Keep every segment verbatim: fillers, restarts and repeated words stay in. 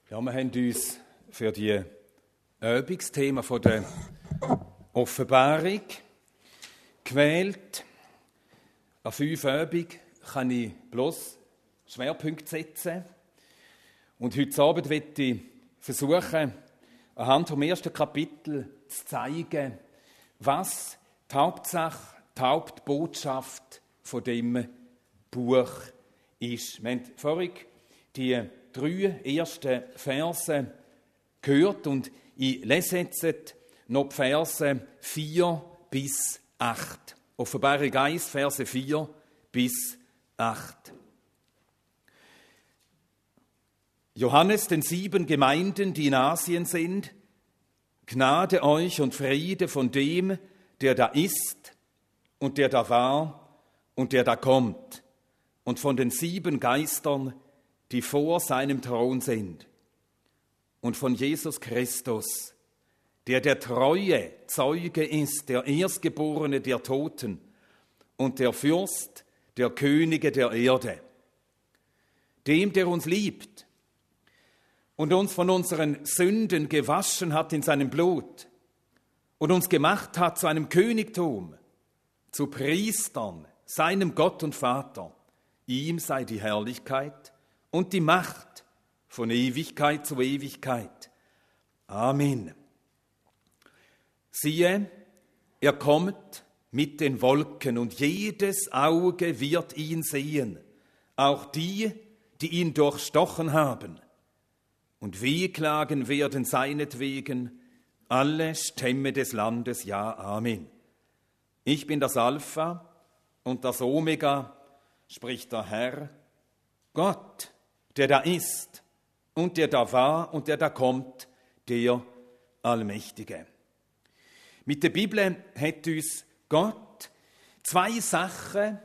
Ja, wir haben uns für die Übungsthema von der Offenbarung gewählt. An fünf Übungen kann ich bloß Schwerpunkte setzen. Und heute Abend möchte ich versuchen, anhand vom ersten Kapitel zu zeigen, was die Hauptsache, die Hauptbotschaft von dem Buch ist. Wir haben vorhin die drei ersten Verse gehört und ich lese jetzt noch die Verse vier bis acht. Offenbarung eins, Verse vier bis acht. Johannes den sieben Gemeinden, die in Asien sind, Gnade euch und Friede von dem, der da ist und der da war und der da kommt, und von den sieben Geistern, die vor seinem Thron sind, und von Jesus Christus, der der treue Zeuge ist, der Erstgeborene der Toten und der Fürst der Könige der Erde, dem, der uns liebt und uns von unseren Sünden gewaschen hat in seinem Blut und uns gemacht hat zu einem Königtum, zu Priestern, seinem Gott und Vater. Ihm sei die Herrlichkeit und die Macht von Ewigkeit zu Ewigkeit. Amen. Siehe, er kommt mit den Wolken und jedes Auge wird ihn sehen, auch die, die ihn durchstochen haben. Und wehklagen werden seinetwegen alle Stämme des Landes. Ja, Amen. Ich bin das Alpha und das Omega, spricht der Herr, Gott, der da ist und der da war und der da kommt, der Allmächtige. Mit der Bibel hat uns Gott zwei Sachen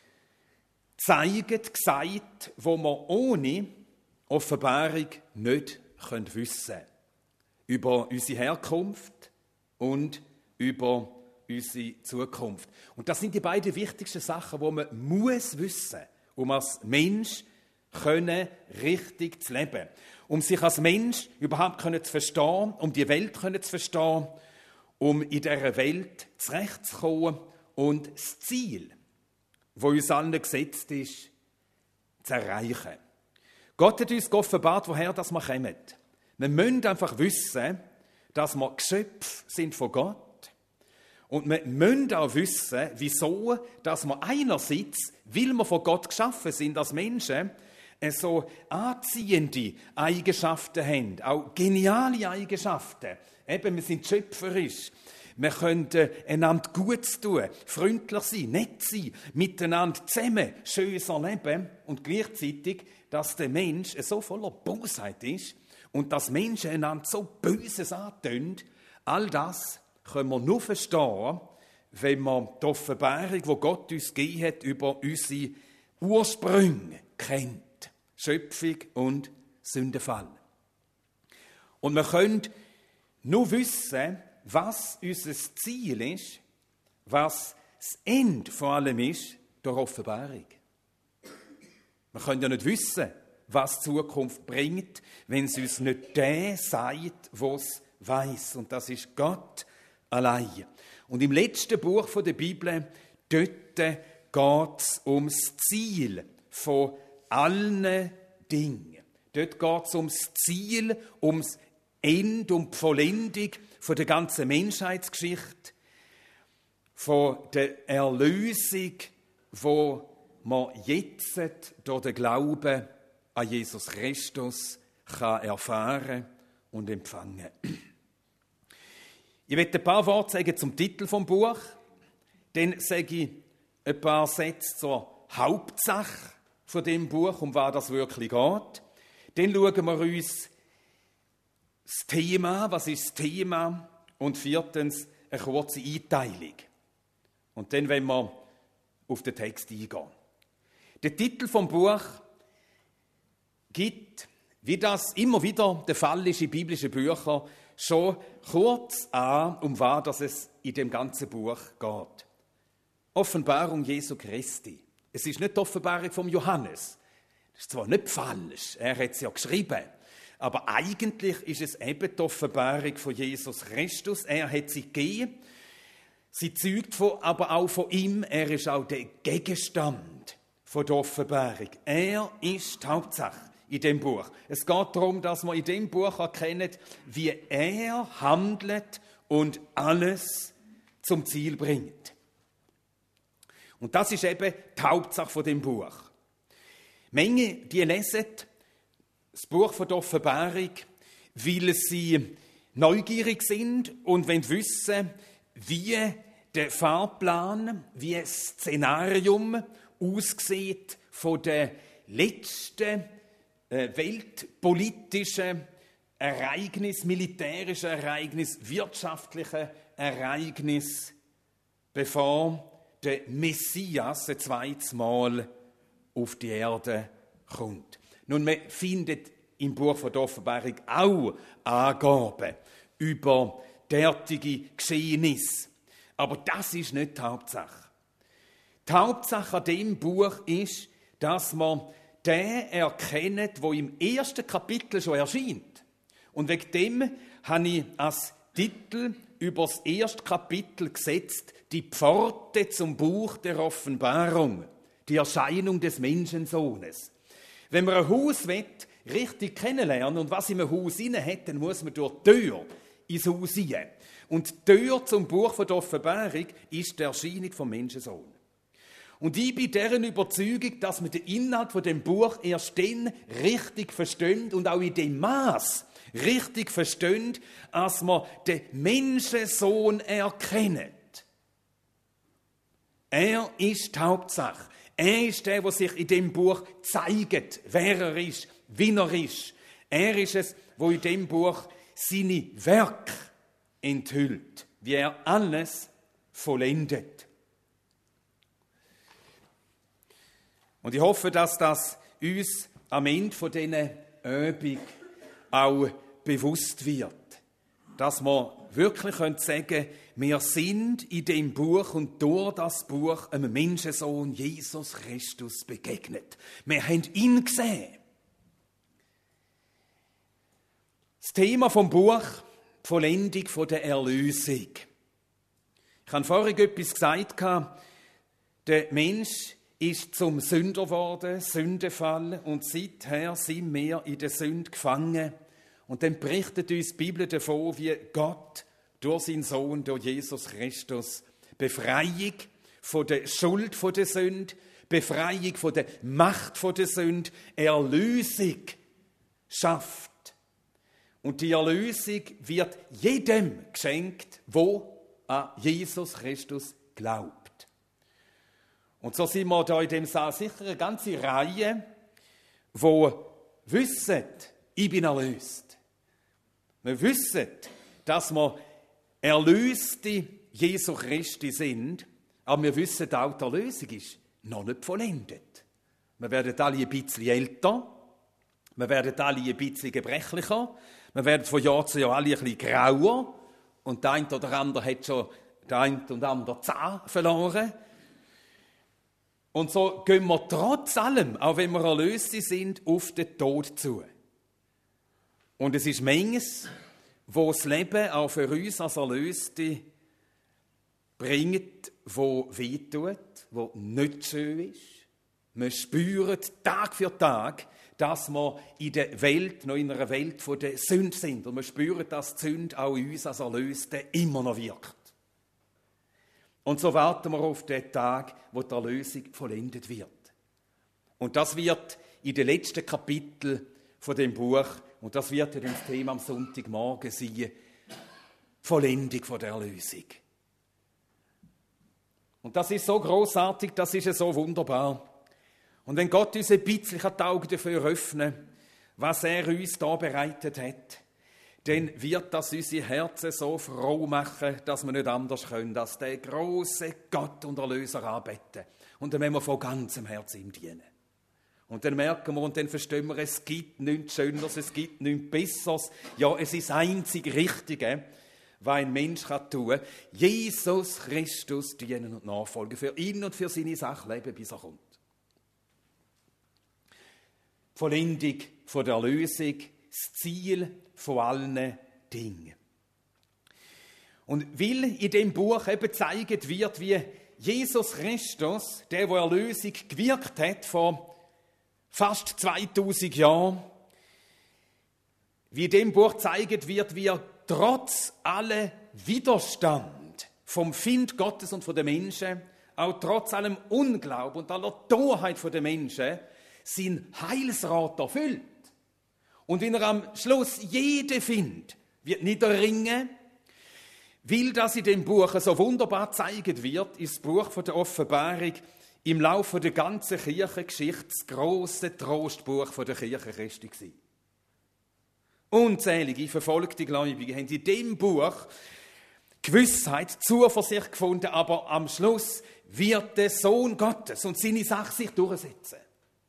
gezeigt, gesagt, wo wir ohne Offenbarung nicht wissen können. Über unsere Herkunft und über unsere Zukunft. Und das sind die beiden wichtigsten Sachen, die man muss wissen, um als Mensch können, richtig zu leben. Um sich als Mensch überhaupt können zu verstehen, um die Welt können zu verstehen, um in dieser Welt zurechtzukommen und das Ziel, das uns allen gesetzt ist, zu erreichen. Gott hat uns offenbart, woher das wir kommen. Wir müssen einfach wissen, dass wir Geschöpfe sind von Gott. Und wir müssen auch wissen, wieso, dass wir einerseits, weil wir von Gott geschaffen sind als Menschen, so anziehende Eigenschaften haben, auch geniale Eigenschaften. Eben, wir sind schöpferisch. Wir können einander gut tun, freundlich sein, nett sein, miteinander zusammen schöner leben und gleichzeitig, dass der Mensch so voller Bosheit ist und dass Menschen einander so Böses antun, all das können wir nur verstehen, wenn man die Offenbarung, die Gott uns gegeben hat, über unsere Ursprünge kennt. Schöpfung und Sündenfall. Und wir können nur wissen, was unser Ziel ist, was das Ende vor allem ist, durch Offenbarung. Wir können ja nicht wissen, was die Zukunft bringt, wenn es uns nicht der sagt, was weiss. Und das ist Gott allein. Und im letzten Buch der Bibel, dort geht es ums Ziel von allen Dingen. Dort geht es ums Ziel, ums Ende, um die Vollendung von der ganzen Menschheitsgeschichte, von der Erlösung, die man jetzt durch den Glauben an Jesus Christus kann erfahren und empfangen. Ich möchte ein paar Worte sagen zum Titel vom Buch, dann sage ich ein paar Sätze zur Hauptsache von dem Buch, um was das wirklich geht. Dann schauen wir uns das Thema, was ist das Thema, und viertens eine kurze Einteilung. Und dann wollen wir auf den Text eingehen. Der Titel vom Buch gibt, wie das immer wieder der Fall ist in biblischen Büchern, schon kurz an, um was es in dem ganzen Buch geht. Offenbarung Jesu Christi. Es ist nicht die Offenbarung von Johannes. Das ist zwar nicht falsch, er hat es ja geschrieben, Aber eigentlich ist es eben die Offenbarung von Jesus Christus. Er hat sie gegeben. Sie zeugt von, aber auch von ihm. Er ist auch der Gegenstand von der Offenbarung. Er ist die Hauptsache in dem Buch. Es geht darum, dass wir in dem Buch erkennen, wie er handelt und alles zum Ziel bringt. Und das ist eben die Hauptsache von dem Buch. Menge, die lesen das Buch von der Offenbarung, weil sie neugierig sind und wollen wissen, wie der Fahrplan, wie ein Szenarium aussieht von den letzten äh, weltpolitischen Ereignis, militärischen Ereignis, wirtschaftlichen Ereignis, bevor der Messias ein zweites Mal auf die Erde kommt. Nun, man findet im Buch von der Offenbarung auch Angaben über derartige Geschehnisse. Aber das ist nicht die Hauptsache. Die Hauptsache an diesem Buch ist, dass man den erkennt, der im ersten Kapitel schon erscheint. Und wegen dem habe ich als Titel über das erste Kapitel gesetzt, die Pforte zum Buch der Offenbarung, die Erscheinung des Menschensohnes. Wenn man ein Haus will, richtig kennenlernen und was in einem Haus inne hat, dann muss man durch die Tür ins Haus hinein. Und die Tür zum Buch der Offenbarung ist die Erscheinung vom Menschensohn. Und ich bin deren Überzeugung, dass man den Inhalt von dem Buch erst dann richtig versteht und auch in dem Maß richtig versteht, als man den Menschensohn erkennt. Er ist die Hauptsache. Er ist der, der sich in dem Buch zeigt, wer er ist, wie er ist. Er ist es, der in dem Buch seine Werke enthüllt, wie er alles vollendet. Und ich hoffe, dass das uns am Ende von dieser Übung auch bewusst wird. Dass wir wirklich sagen können, wir sind in dem Buch und durch das Buch einem Menschensohn Jesus Christus begegnet. Wir haben ihn gesehen. Das Thema vom Buch, die Vollendung der Erlösung. Ich habe vorhin etwas gesagt, der Mensch ist zum Sünder geworden, Sündenfall, und seither sind wir in der Sünde gefangen. Und dann berichtet uns die Bibel davon, wie Gott durch seinen Sohn, durch Jesus Christus, Befreiung von der Schuld von der Sünde, Befreiung von der Macht von der Sünde, Erlösung schafft. Und die Erlösung wird jedem geschenkt, wo an Jesus Christus glaubt. Und so sind wir da in dem Saal sicher eine ganze Reihe, wo wissen, ich bin erlöst. Wir wissen, dass wir Erlöste Jesu Christi sind, aber wir wissen auch, die Erlösung ist noch nicht vollendet. Wir werden alle ein bisschen älter, wir werden alle ein bisschen gebrechlicher, wir werden von Jahr zu Jahr alle ein bisschen grauer und der eine oder andere hat schon der eine oder andere Zahn verloren. Und so gehen wir trotz allem, auch wenn wir Erlöste sind, auf den Tod zu. Und es ist manches, wo das Leben auch für uns als Erlöste bringt, wo wehtut, wo nicht schön ist. Wir spüren Tag für Tag, dass wir in der Welt, noch in einer Welt von der Sünde sind. Und wir spüren, dass die Sünde auch in uns als Erlöste immer noch wirkt. Und so warten wir auf den Tag, wo die Erlösung vollendet wird. Und das wird in den letzten Kapiteln von dem Buch, und das wird ja das Thema am Sonntagmorgen sein, Vollendung von der Erlösung. Und das ist so großartig, das ist so wunderbar. Und wenn Gott uns ein bisschen die Augen dafür öffnen, was er uns da bereitet hat, dann wird das unsere Herzen so froh machen, dass wir nicht anders können, als den grossen Gott und Erlöser anbeten. Und dann wollen wir von ganzem Herzen ihm dienen. Und dann merken wir und dann verstehen wir, es gibt nichts Schöneres, es gibt nichts Besseres. Ja, es ist das einzig Richtige, was ein Mensch tun kann. Jesus Christus dienen und nachfolgen, für ihn und für seine Sache leben, bis er kommt. Die Vollendung von der Erlösung das Ziel von allen Dingen. Und weil in dem Buch eben gezeigt wird, wie Jesus Christus, der, der Erlösung gewirkt hat vor fast zweitausend Jahren, wie in dem Buch gezeigt wird, wie er trotz aller Widerstand vom Find Gottes und von den Menschen, auch trotz allem Unglauben und aller Torheit der Menschen, sein Heilsrat erfüllt. Und wenn er am Schluss jeden findet, wird niederringen, weil das in dem Buch so wunderbar gezeigt wird, ist das Buch von der Offenbarung im Laufe der ganzen Kirchengeschichte das grosse Trostbuch von der Kirche Christi gewesen. Unzählige verfolgte Gläubige haben in dem Buch Gewissheit, Zuversicht gefunden, aber am Schluss wird der Sohn Gottes und seine Sache sich durchsetzen.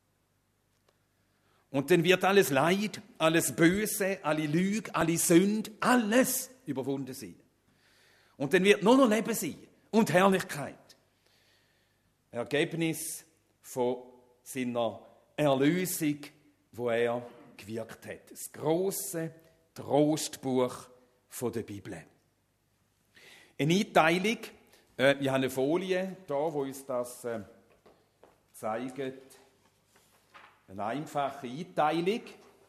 Und dann wird alles Leid, alles Böse, alle Lüge, alle Sünde, alles überwunden sein. Und dann wird nur noch Leben sein und Herrlichkeit. Ergebnis von seiner Erlösung, wo er gewirkt hat. Das grosse Trostbuch von der Bibel. Eine Einteilung, äh, ich habe eine Folie da, wo uns das äh, zeigt. Eine einfache Einteilung.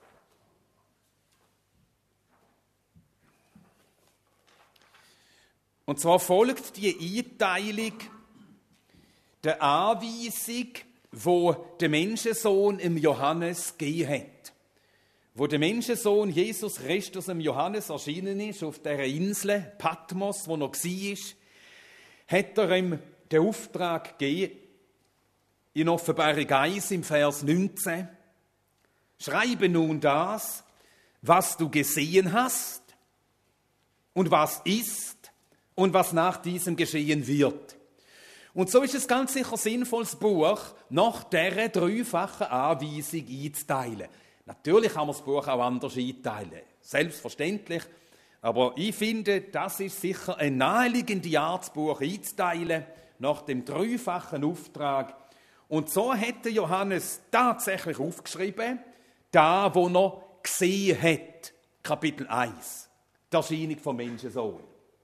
Und zwar folgt die Einteilung der Anweisung, wo der Menschensohn im Johannes gegeben hat. Wo der Menschensohn Jesus Christus im Johannes erschienen ist, auf dieser Insel Patmos, wo er war, hat er ihm den Auftrag gegeben, in Offenbarung eins im Vers neunzehn, schreibe nun das, was du gesehen hast und was ist und was nach diesem geschehen wird. Und so ist es ganz sicher sinnvoll, das Buch nach dieser dreifachen Anweisung einzuteilen. Natürlich kann man das Buch auch anders einteilen, selbstverständlich. Aber ich finde, das ist sicher eine naheliegende Art, das Buch einzuteilen, nach dem dreifachen Auftrag. Und so hätte Johannes tatsächlich aufgeschrieben, da, wo er gesehen hat, Kapitel eins, die Erscheinung vom Menschensohn.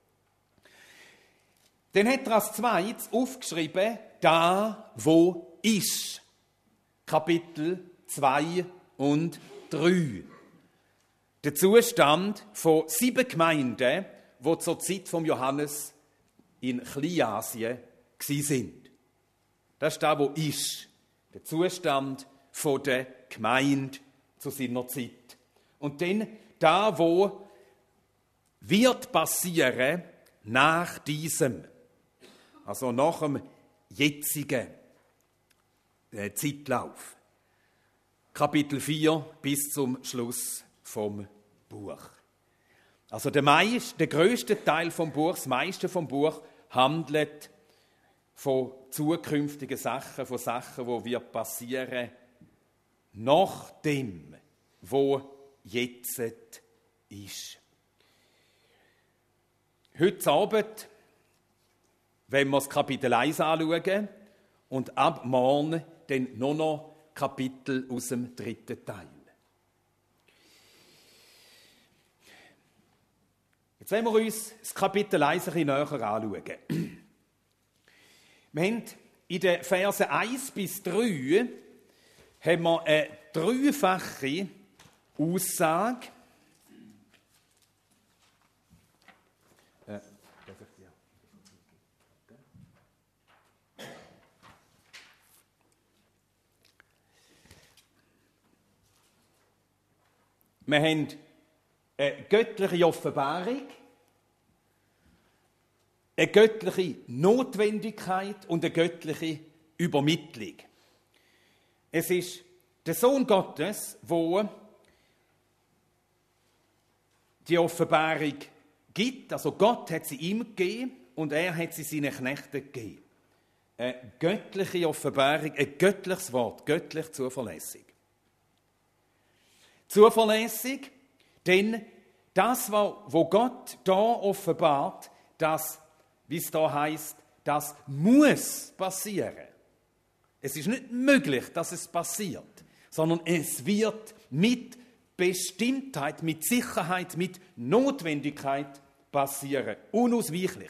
Dann hat er als zweites aufgeschrieben, da, wo ist, Kapitel zwei und drei. Der Zustand von sieben Gemeinden, die zur Zeit von Johannes in Kleinasien waren. Das ist das, wo ist. Der Zustand von der Gemeinde zu seiner Zeit. Und dann da, wo wird passieren nach diesem, also nach dem jetzigen äh, Zeitlauf. Kapitel vier bis zum Schluss vom Buch. Also der, meist, der grösste Teil vom Buch, das meiste vom Buch, handelt von zukünftigen Sachen, von Sachen, die wir passieren, nach dem, wo jetzt ist. Heute Abend, wenn wir das Kapitel eins anschauen und ab morgen dann noch noch Kapitel aus dem dritten Teil. Jetzt wollen wir uns das Kapitel eins ein bisschen näher anschauen. Wir haben in den Versen eins bis drei haben wir eine dreifache Aussage. Äh, Wir haben eine göttliche Offenbarung, eine göttliche Notwendigkeit und eine göttliche Übermittlung. Es ist der Sohn Gottes, der die Offenbarung gibt. Also Gott hat sie ihm gegeben und er hat sie seinen Knechten gegeben. Eine göttliche Offenbarung, ein göttliches Wort, göttlich zuverlässig. Zuverlässig, denn das, was Gott da offenbart, das, wie es da heißt, das muss passieren. Es ist nicht möglich, dass es passiert, sondern es wird mit Bestimmtheit, mit Sicherheit, mit Notwendigkeit passieren. Unausweichlich.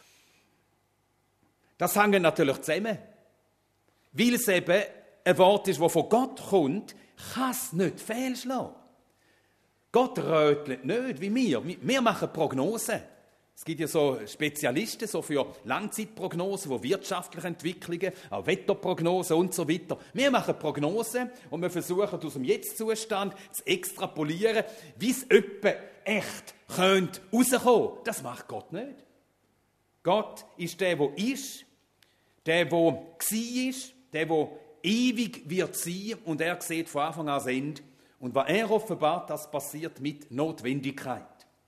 Das hängt natürlich zusammen. Weil es eben ein Wort ist, das von Gott kommt, kann es nicht fehlschlagen. Gott rötelt nicht wie wir. Wir machen Prognosen. Es gibt ja so Spezialisten so für Langzeitprognosen, die wirtschaftliche Entwicklungen, auch Wetterprognosen und so weiter. Wir machen Prognosen und wir versuchen aus dem Jetzt-Zustand zu extrapolieren, wie es etwa echt könnte rauskommen. Das macht Gott nicht. Gott ist der, der ist, der, der war ist, der, der ewig wird sein und er sieht von Anfang an das Ende. Und was er offenbart, das passiert mit Notwendigkeit.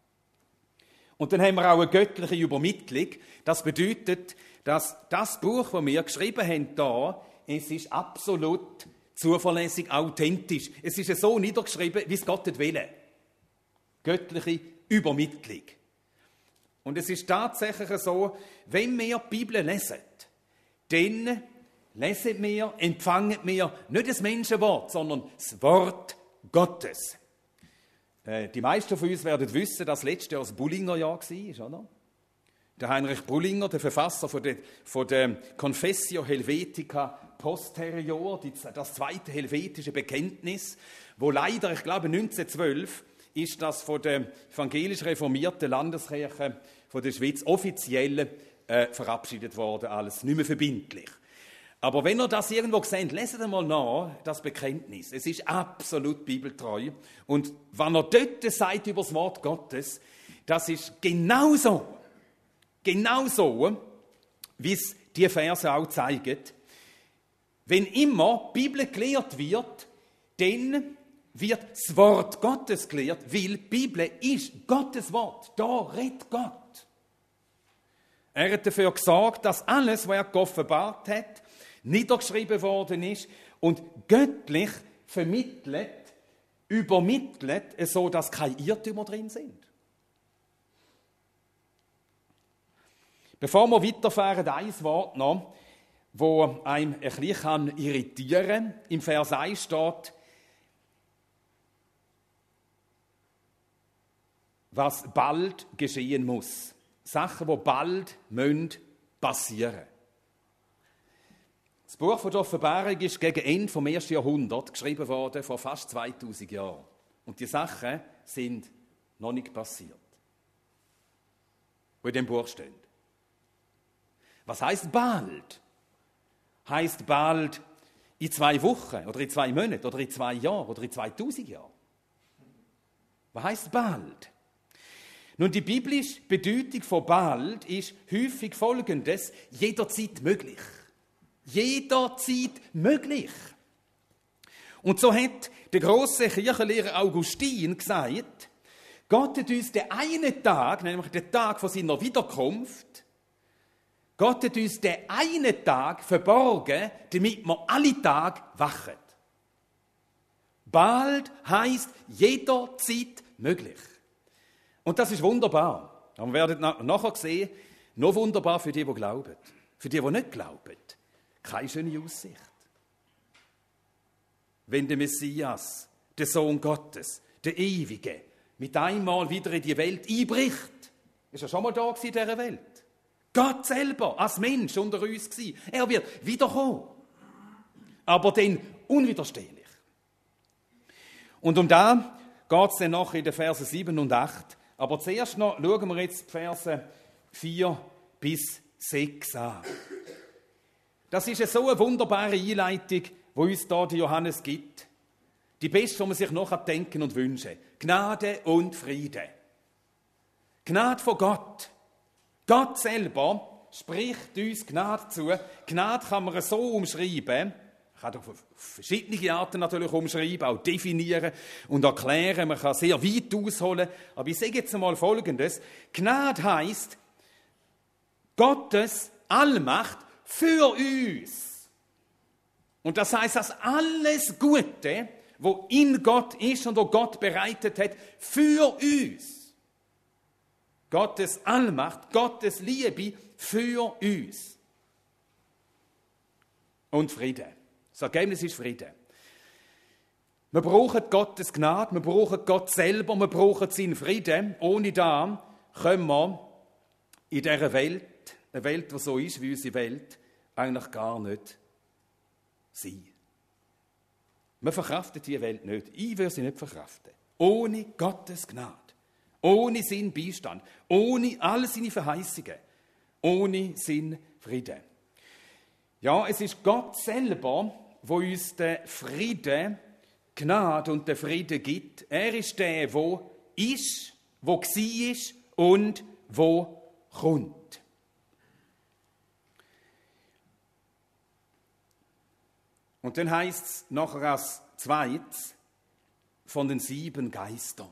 Und dann haben wir auch eine göttliche Übermittlung. Das bedeutet, dass das Buch, das wir geschrieben haben, da, es ist absolut zuverlässig, authentisch. Es ist so niedergeschrieben, wie es Gott will. Göttliche Übermittlung. Und es ist tatsächlich so, wenn wir die Bibel lesen, dann lesen wir, empfangen wir nicht das Menschenwort, sondern das Wort Gottes. Äh, die meisten von uns werden wissen, dass letztes Jahr das Bullinger Jahr war, oder? Der Heinrich Bullinger, der Verfasser von der, von der Confessio Helvetica Posterior, die, das zweite helvetische Bekenntnis, wo leider, ich glaube neunzehnhundertzwölf, ist das von der evangelisch reformierten Landeskirche von der Schweiz offiziell äh, verabschiedet worden, als nicht mehr verbindlich. Aber wenn ihr das irgendwo seht, leset einmal nach, das Bekenntnis. Es ist absolut bibeltreu. Und wenn er dort sagt über das Wort Gottes, das ist genauso, genauso, wie es die Verse auch zeigen. Wenn immer die Bibel gelehrt wird, dann wird das Wort Gottes gelehrt, weil die Bibel ist Gottes Wort. Da redet Gott. Er hat dafür gesorgt, dass alles, was er geoffenbart hat, niedergeschrieben worden ist und göttlich vermittelt, übermittelt, so dass keine Irrtümer drin sind. Bevor wir weiterfahren, ein Wort noch, wo einem ein bisschen irritieren kann. Im Vers eins steht, was bald geschehen muss. Sachen, die bald passieren müssen. Das Buch von der Offenbarung ist gegen Ende vom ersten Jahrhundert geschrieben worden, vor fast zweitausend Jahren. Und die Sachen sind noch nicht passiert, die in dem Buch stehen. Was heisst bald? Heisst bald in zwei Wochen oder in zwei Monaten oder in zwei Jahren oder in zweitausend Jahren? Was heisst bald? Nun, die biblische Bedeutung von bald ist häufig folgendes: jederzeit möglich. Jederzeit möglich. Und so hat der grosse Kirchenlehrer Augustin gesagt, Gott hat uns den einen Tag, nämlich den Tag von seiner Wiederkunft, Gott hat uns den einen Tag verborgen, damit wir alle Tage wachen. Bald heisst jederzeit möglich. Und das ist wunderbar. Wir werden nachher sehen, noch wunderbar für die, die glauben. Für die, die nicht glauben, keine schöne Aussicht. Wenn der Messias, der Sohn Gottes, der Ewige, mit einmal wieder in die Welt einbricht, ist er schon mal da in dieser Welt. Gott selber, als Mensch unter uns gewesen. Er wird wiederkommen. Aber dann unwiderstehlich. Und um da geht es dann noch in den Versen sieben und acht. Aber zuerst noch schauen wir jetzt die Verse vier bis sechs an. Das ist so eine wunderbare Einleitung, die uns da die Johannes gibt. Die beste, die man sich noch denken und wünschen. Gnade und Friede. Gnade von Gott. Gott selber spricht uns Gnade zu. Gnade kann man so umschreiben. Man kann auf verschiedene Arten natürlich umschreiben, auch definieren und erklären. Man kann sehr weit ausholen. Aber ich sage jetzt einmal Folgendes. Gnade heisst Gottes Allmacht für uns. Und das heisst, dass alles Gute, wo in Gott ist und wo Gott bereitet hat, für uns. Gottes Allmacht, Gottes Liebe für uns. Und Friede. Das Ergebnis ist Friede. Wir brauchen Gottes Gnade, wir brauchen Gott selber, wir brauchen seinen Frieden. Ohne das können wir in dieser Welt, eine Welt, die so ist wie unsere Welt, eigentlich gar nicht sein. Wir verkraften diese Welt nicht. Ich will sie nicht verkraften. Ohne Gottes Gnade, ohne seinen Beistand, ohne all seine Verheißungen, ohne seinen Frieden. Ja, es ist Gott selber, der uns den Frieden, Gnade und den Frieden gibt. Er ist der, der ist, der war und der kommt. Und dann heißt es nachher als zweites von den sieben Geistern.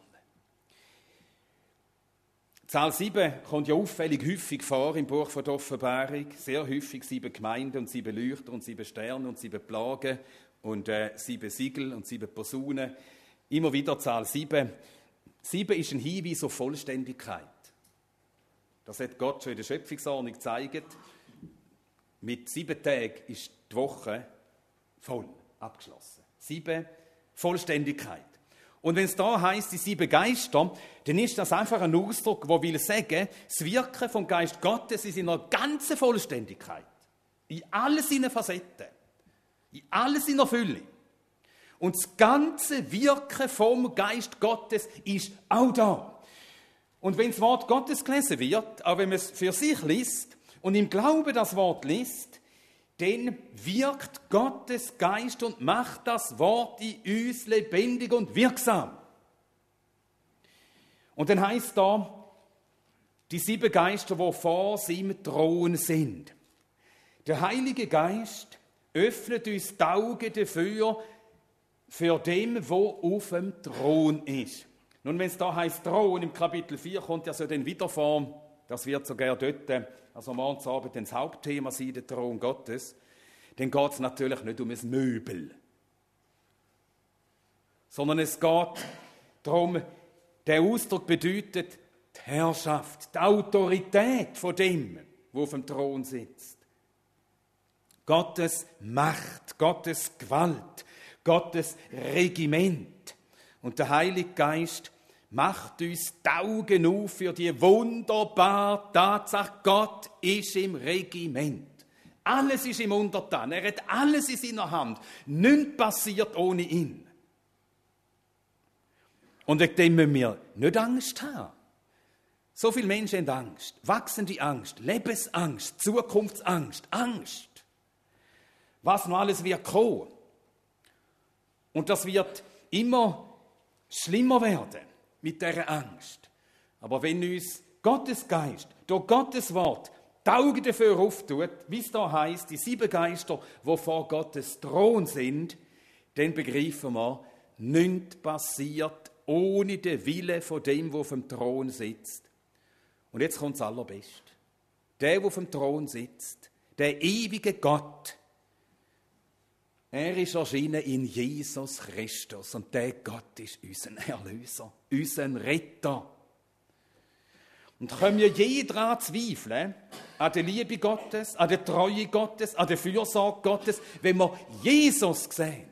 Zahl sieben kommt ja auffällig häufig vor im Buch von der Offenbarung. Sehr häufig sieben Gemeinden und sieben Leuchter und sieben Sterne und sieben Plagen und äh, sieben Siegel und sieben Posaunen. Immer wieder Zahl sieben. Sieben ist ein Hinweis auf Vollständigkeit. Das hat Gott schon in der Schöpfungsordnung gezeigt. Mit sieben Tagen ist die Woche voll, abgeschlossen. Sieben, Vollständigkeit. Und wenn es da heisst, die sieben Geister, dann ist das einfach ein Ausdruck, der will sagen, das Wirken vom Geist Gottes ist in einer ganzen Vollständigkeit. In all seinen Facetten. In all seiner Fülle. Und das ganze Wirken vom Geist Gottes ist auch da. Und wenn das Wort Gottes gelesen wird, auch wenn man es für sich liest und im Glauben das Wort liest, dann wirkt Gottes Geist und macht das Wort in uns lebendig und wirksam. Und dann heißt da, die sieben Geister, die vor seinem Thron sind. Der Heilige Geist öffnet uns die Augen dafür, für dem, der auf dem Thron ist. Nun, wenn es da heißt Thron, im Kapitel vier kommt ja so dann wieder vor, das wird sogar dort, also morgens Abend, das Hauptthema sein, der Thron Gottes, dann geht es natürlich nicht um ein Möbel, sondern es geht darum, der Ausdruck bedeutet die Herrschaft, die Autorität von dem, der auf dem Thron sitzt. Gottes Macht, Gottes Gewalt, Gottes Regiment. Und der Heilige Geist macht uns die Augen auf für die wunderbare Tatsache, Gott ist im Regiment. Alles ist ihm untertan, er hat alles in seiner Hand. Nichts passiert ohne ihn. Und wegen dem müssen wir nicht Angst haben. So viele Menschen haben Angst, wachsende Angst, Lebensangst, Zukunftsangst, Angst. Was noch alles wird kommen. Und das wird immer schlimmer werden mit dieser Angst. Aber wenn uns Gottes Geist, durch Gottes Wort, die Augen dafür auftut, wie es da heisst, die sieben Geister, die vor Gottes Thron sind, dann begreifen wir, nichts passiert ohne den Willen von dem, der auf dem Thron sitzt. Und jetzt kommt das Allerbeste. Der, der auf dem Thron sitzt, der ewige Gott, er ist erschienen in Jesus Christus und der Gott ist unser Erlöser, unser Retter. Und können wir je daran zweifeln, an der Liebe Gottes, an der Treue Gottes, an der Fürsorge Gottes, wenn wir Jesus sehen.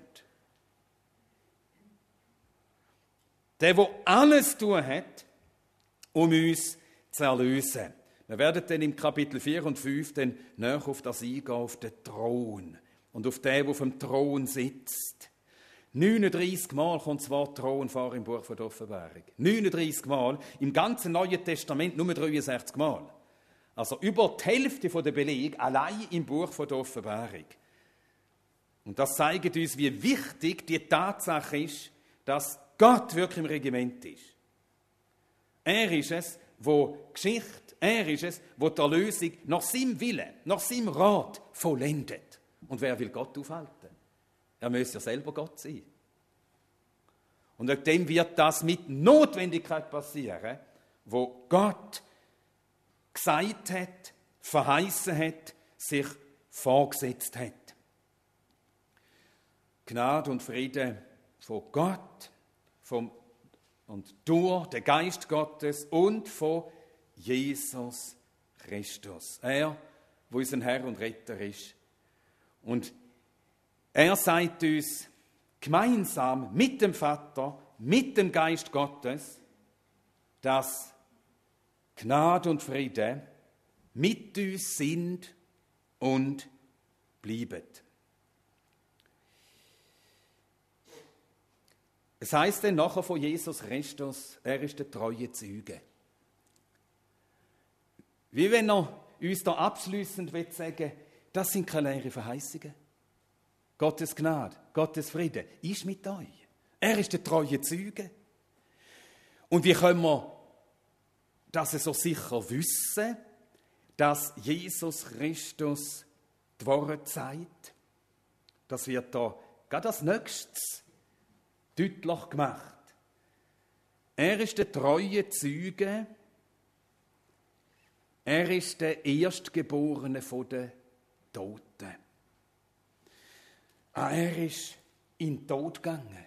Der, der alles tun hat, um uns zu erlösen. Wir werden dann im Kapitel vier und fünf dann näher auf das eingehen, auf den Thron. Und auf den, der auf dem Thron sitzt. neununddreissig Mal kommt das Wort Thron vor im Buch der Offenbarung. neununddreissig Mal. Im ganzen Neuen Testament nur dreiundsechzig Mal. Also über die Hälfte der Belege allein im Buch der Offenbarung. Und das zeigt uns, wie wichtig die Tatsache ist, dass Gott wirklich im Regiment ist. Er ist es, wo Geschichte, er ist es, wo die Erlösung nach seinem Willen, nach seinem Rat vollendet. Und wer will Gott aufhalten? Er muss ja selber Gott sein. Und wegen dem wird das mit Notwendigkeit passieren, wo Gott gesagt hat, verheißen hat, sich vorgesetzt hat. Gnade und Friede von Gott vom, und durch den Geist Gottes und von Jesus Christus. Er, wo unser Herr und Retter ist. Und er sagt uns, gemeinsam mit dem Vater, mit dem Geist Gottes, dass Gnade und Friede mit uns sind und bleiben. Es heisst dann nachher von Jesus Christus, er ist der treue Zeuge. Wie wenn er uns da abschliessend sagen will, das sind keine leeren Verheißungen. Gottes Gnade, Gottes Friede ist mit euch. Er ist der treue Zeuge. Und wie können wir das so sicher wissen, dass Jesus Christus die Wahrheit sagt? Das wird da gerade als nächstes deutlich gemacht. Er ist der treue Zeuge. Er ist der Erstgeborene von den Toten. Ah, er ist in den Tod gegangen.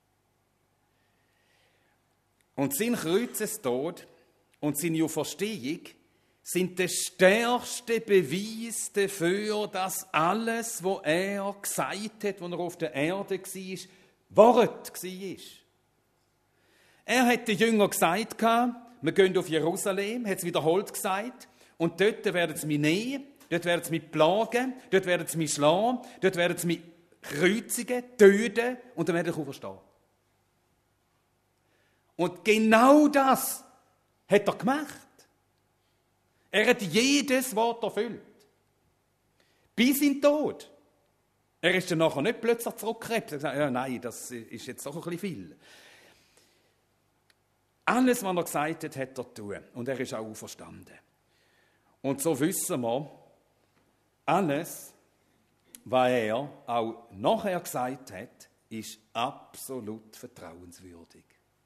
Und sein Kreuzestod und seine Auferstehung sind der stärkste Beweis dafür, dass alles, was er gesagt hat, als er auf der Erde war, Wort war. Er hat den Jüngern gesagt, wir gehen auf Jerusalem, hat es wiederholt gesagt, und dort werden sie mich nehmen, dort werden sie mich plagen, dort werden sie mich schlagen, dort werden sie mich kreuzigen, töten und dann werde ich auferstehen. Und genau das hat er gemacht. Er hat jedes Wort erfüllt. Bis in den Tod. Er ist dann nachher nicht plötzlich zurückgekehrt und gesagt, ja, nein, das ist jetzt doch ein bisschen viel. Alles, was er gesagt hat, hat er getan. Und er ist auch auferstanden. Und so wissen wir, alles, was er auch nachher gesagt hat, ist absolut vertrauenswürdig.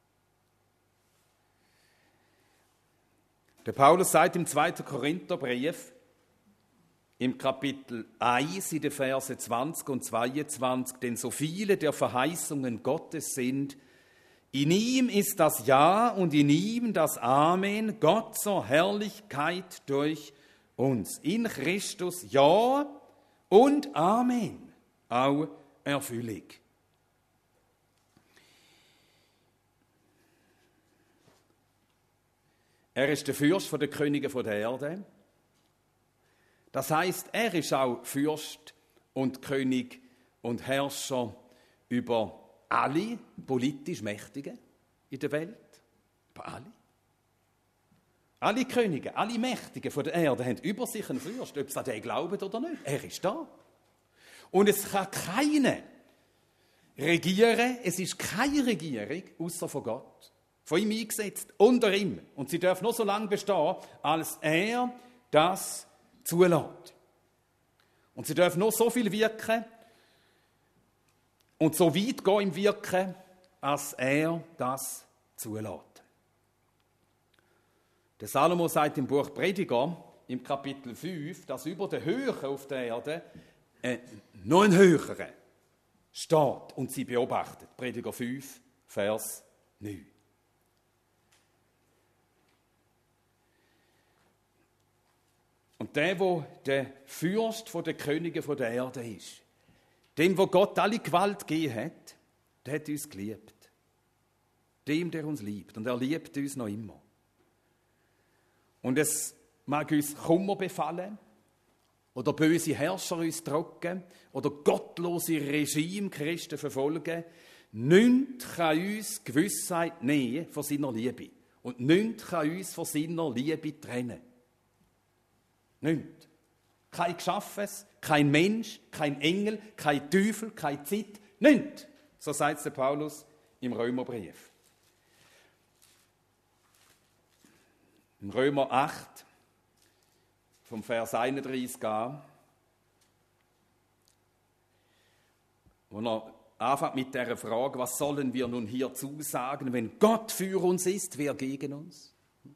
Der Paulus sagt im zweiten Korintherbrief, im Kapitel eins, in den Verse zwanzig und zweiundzwanzig, denn so viele der Verheißungen Gottes sind, in ihm ist das Ja und in ihm das Amen, Gott zur Herrlichkeit durch uns. In Christus Ja und Amen, auch Erfüllung. Er ist der Fürst der Könige der Erde. Das heißt, er ist auch Fürst und König und Herrscher über alle politisch Mächtigen in der Welt. Über alle. Alle Könige, alle Mächtigen von der Erde haben über sich einen Fürst, ob sie an den glauben oder nicht. Er ist da. Und es kann keine regieren, es ist keine Regierung außer von Gott. Von ihm eingesetzt, unter ihm. Und sie darf nur so lange bestehen, als er das zulässt. Und sie dürfen nur so viel wirken und so weit gehen im Wirken, als er das zulässt. Der Salomo sagt im Buch Prediger, im Kapitel fünf, dass über der Höhe auf der Erde äh, noch ein Höherer steht und sie beobachtet. Prediger fünf, Vers neun. Und der, wo der Fürst der Könige der Erde ist, dem, wo Gott alle Gewalt gegeben hat, der hat uns geliebt. Dem, der uns liebt. Und er liebt uns noch immer. Und es mag uns Kummer befallen oder böse Herrscher uns drücken oder gottlose Regime Christen verfolgen. Nichts kann uns Gewissheit nehmen von seiner Liebe. Und nichts kann uns von seiner Liebe trennen. Nichts. Kein Geschaffenes, kein Mensch, kein Engel, kein Teufel, keine Zeit. Nichts. So sagt es der Paulus im Römerbrief. Im Römer acht, vom Vers einunddreißig an, wo er anfängt mit der Frage, was sollen wir nun hier zusagen, wenn Gott für uns ist, wer gegen uns?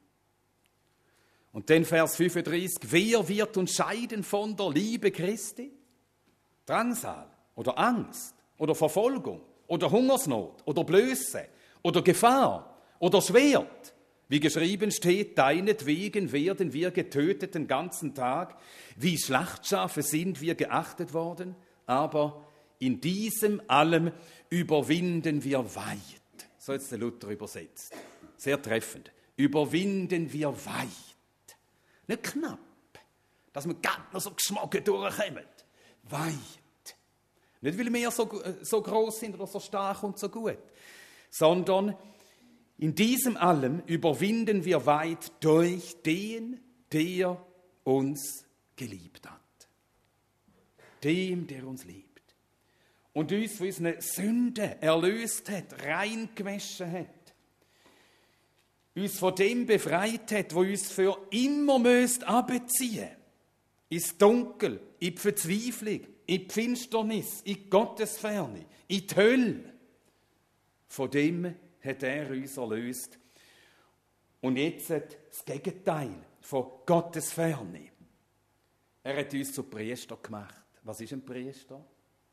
Und dann Vers fünfunddreißig, wer wird uns scheiden von der Liebe Christi? Drangsal oder Angst oder Verfolgung oder Hungersnot oder Blöße oder Gefahr oder Schwert. Wie geschrieben steht, deinetwegen werden wir getötet den ganzen Tag. Wie Schlachtschafe sind wir geachtet worden, aber in diesem allem überwinden wir weit. So hat es der Luther übersetzt. Sehr treffend. Überwinden wir weit. Nicht knapp, dass wir gerade noch so geschmacken durchkommen. Weit. Nicht, weil wir so, so groß sind oder so stark und so gut, sondern in diesem allem überwinden wir weit durch den, der uns geliebt hat. Dem, der uns liebt. Und uns von unseren Sünden erlöst hat, reingewaschen hat. Uns von dem befreit hat, wo uns für immer müsst abziehen. Ins Dunkel, in die Verzweiflung, in die Finsternis, in die Gottesferne, in die Hölle. Von dem hat er uns erlöst. Und jetzt das Gegenteil von Gottesferne. Er hat uns zu Priester gemacht. Was ist ein Priester?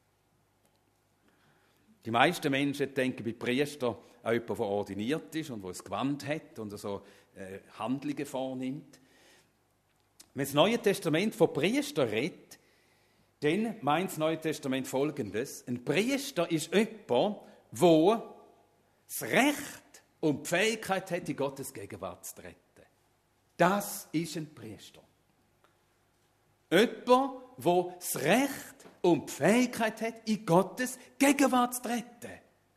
Die meisten Menschen denken bei Priester an jemanden, der ordiniert ist und der ein Gewand hat und so äh, Handlungen vornimmt. Wenn das Neue Testament von Priester redet, dann meint das Neue Testament Folgendes. Ein Priester ist jemand, der das Recht und die Fähigkeit hat, in Gottes Gegenwart zu treten. Das ist ein Priester. Jemand, der das Recht und die Fähigkeit hat, in Gottes Gegenwart zu treten.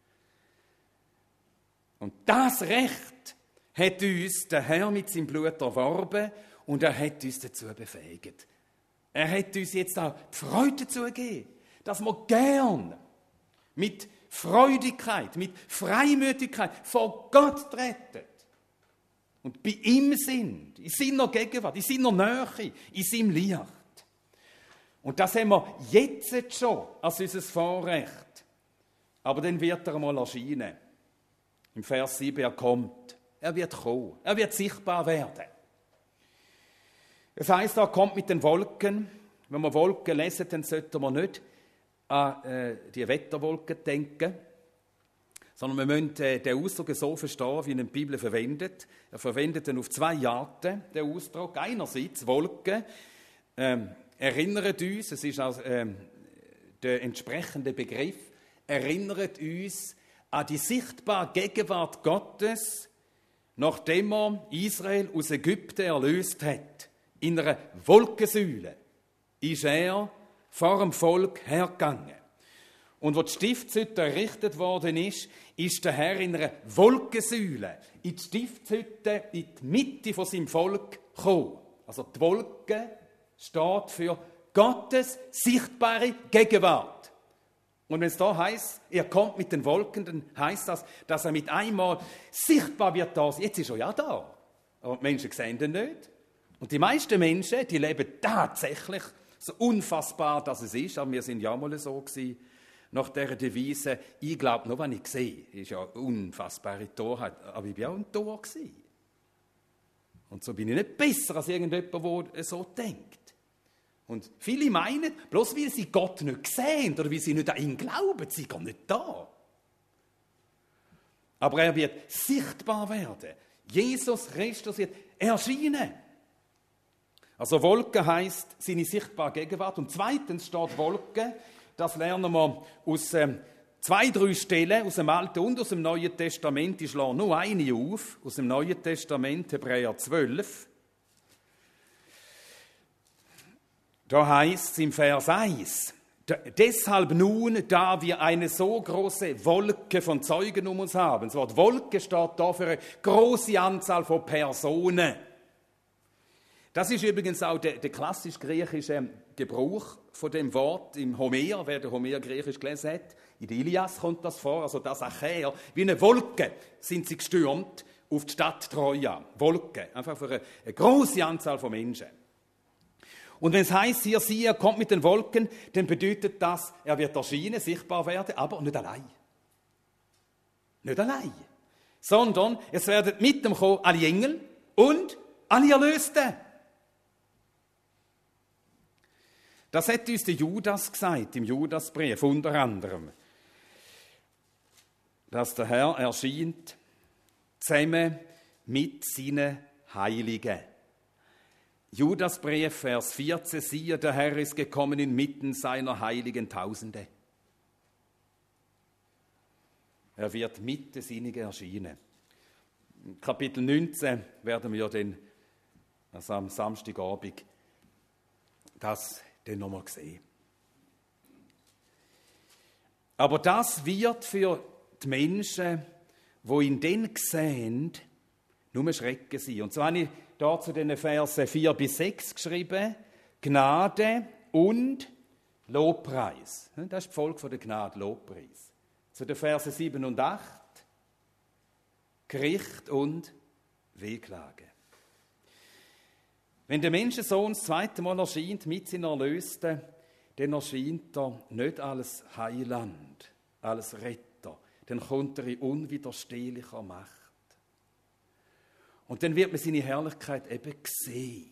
Und das Recht hat uns der Herr mit seinem Blut erworben und er hat uns dazu befähigt. Er hat uns jetzt auch die Freude dazu gegeben, dass wir gern mit Freudigkeit, mit Freimütigkeit vor Gott treten und bei ihm sind, in seiner Gegenwart, in seiner Nähe, in seinem Licht. Und das haben wir jetzt schon als unser Vorrecht. Aber dann wird er einmal erscheinen. Im Vers sieben, er kommt. Er wird kommen. Er wird sichtbar werden. Das heisst, er kommt mit den Wolken. Wenn wir Wolken lesen, dann sollten wir nicht an äh, die Wetterwolken denken, sondern wir müssen äh, den Ausdruck so verstehen, wie ihn die Bibel verwendet. Er verwendet ihn auf zwei Arten, den Ausdruck. Einerseits Wolken ähm, erinnert uns, es ist auch ähm, der entsprechende Begriff, erinnert uns an die sichtbare Gegenwart Gottes, nachdem er Israel aus Ägypten erlöst hat. In einer Wolkensäule ist er vor dem Volk hergegangen. Und wo die Stiftshütte errichtet worden ist, ist der Herr in einer Wolkensäule in die Stiftshütte, in die Mitte von seinem Volk gekommen. Also die Wolke steht für Gottes sichtbare Gegenwart. Und wenn es da heisst, er kommt mit den Wolken, dann heisst das, dass er mit einmal sichtbar wird da. Jetzt ist er ja da. Aber die Menschen sehen ihn nicht. Und die meisten Menschen, die leben tatsächlich so unfassbar, dass es ist. Aber wir sind ja mal so gewesen, nach dieser Devise, ich glaube nur, wenn ich sehe. Das ist ja eine unfassbare Torheit. Aber ich war auch ein Tor gewesen. Und so bin ich nicht besser als irgendjemand, der so denkt. Und viele meinen, bloß weil sie Gott nicht sehen oder weil sie nicht an ihn glauben, sie gar nicht da. Aber er wird sichtbar werden. Jesus Christus wird erscheinen. Also Wolke heisst seine sichtbare Gegenwart. Und zweitens steht Wolke, das lernen wir aus ähm, zwei, drei Stellen aus dem Alten und aus dem Neuen Testament. Ich schlage nur eine auf, aus dem Neuen Testament, Hebräer zwölf. Da heißt es im Vers eins, deshalb nun, da wir eine so große Wolke von Zeugen um uns haben. Das Wort Wolke steht da für eine große Anzahl von Personen. Das ist übrigens auch der, der klassisch-griechische Gebrauch von dem Wort im Homer, wer den Homer griechisch gelesen hat. In der Ilias kommt das vor, also das Achaer. Wie eine Wolke sind sie gestürmt auf die Stadt Troja. Wolke, einfach für eine, eine große Anzahl von Menschen. Und wenn es heisst, hier, siehe, er kommt mit den Wolken, dann bedeutet das, er wird erscheinen, sichtbar werden, aber nicht allein. Nicht allein. Sondern es werden mit ihm kommen alle Engel und alle Erlösten. Das hat uns der Judas gesagt, im Judasbrief unter anderem, dass der Herr erscheint, zusammen mit seinen Heiligen. Judasbrief, Vers vierzehn, siehe, der Herr ist gekommen inmitten seiner heiligen Tausende. Er wird mit den Sinnigen erscheinen. Kapitel neunzehn werden wir dann also am Samstagabend das dann nochmal sehen. Aber das wird für die Menschen, die ihn dann sehen, nur Schrecken sein. Und so habe ich hier zu den Versen vier bis sechs geschrieben, Gnade und Lobpreis. Das ist die Folge der Gnade, Lobpreis. Zu den Versen sieben und acht, Gericht und Wehklage. Wenn der Menschensohn das zweite Mal erscheint mit seinen Erlösten, dann erscheint er nicht als Heiland, als Retter. Dann kommt er in unwiderstehlicher Macht. Und dann wird man seine Herrlichkeit eben sehen.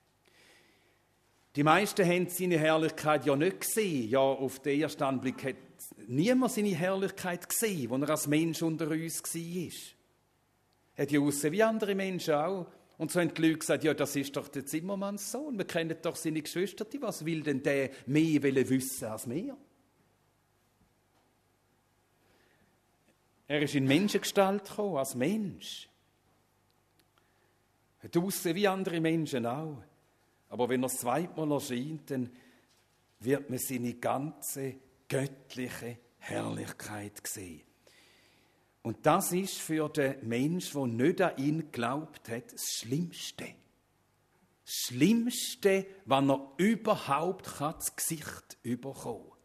Die meisten haben seine Herrlichkeit ja nicht gesehen. Ja, auf den ersten Anblick hat niemand seine Herrlichkeit gesehen, als er als Mensch unter uns war. Er hat ja ausgesehen wie andere Menschen auch. Und so haben die Leute gesagt, ja, das ist doch der Zimmermanns Sohn. Wir kennen doch seine Geschwister. Was will denn der mehr wissen als wir? Er ist in Menschengestalt gekommen, als Mensch. Er hat ausgesehen wie andere Menschen auch. Aber wenn er das zweite Mal erscheint, dann wird man seine ganze göttliche Herrlichkeit sehen. Und das ist für den Menschen, der nicht an ihn geglaubt hat, das Schlimmste. Das Schlimmste, was er überhaupt kann, das Gesicht bekommen kann.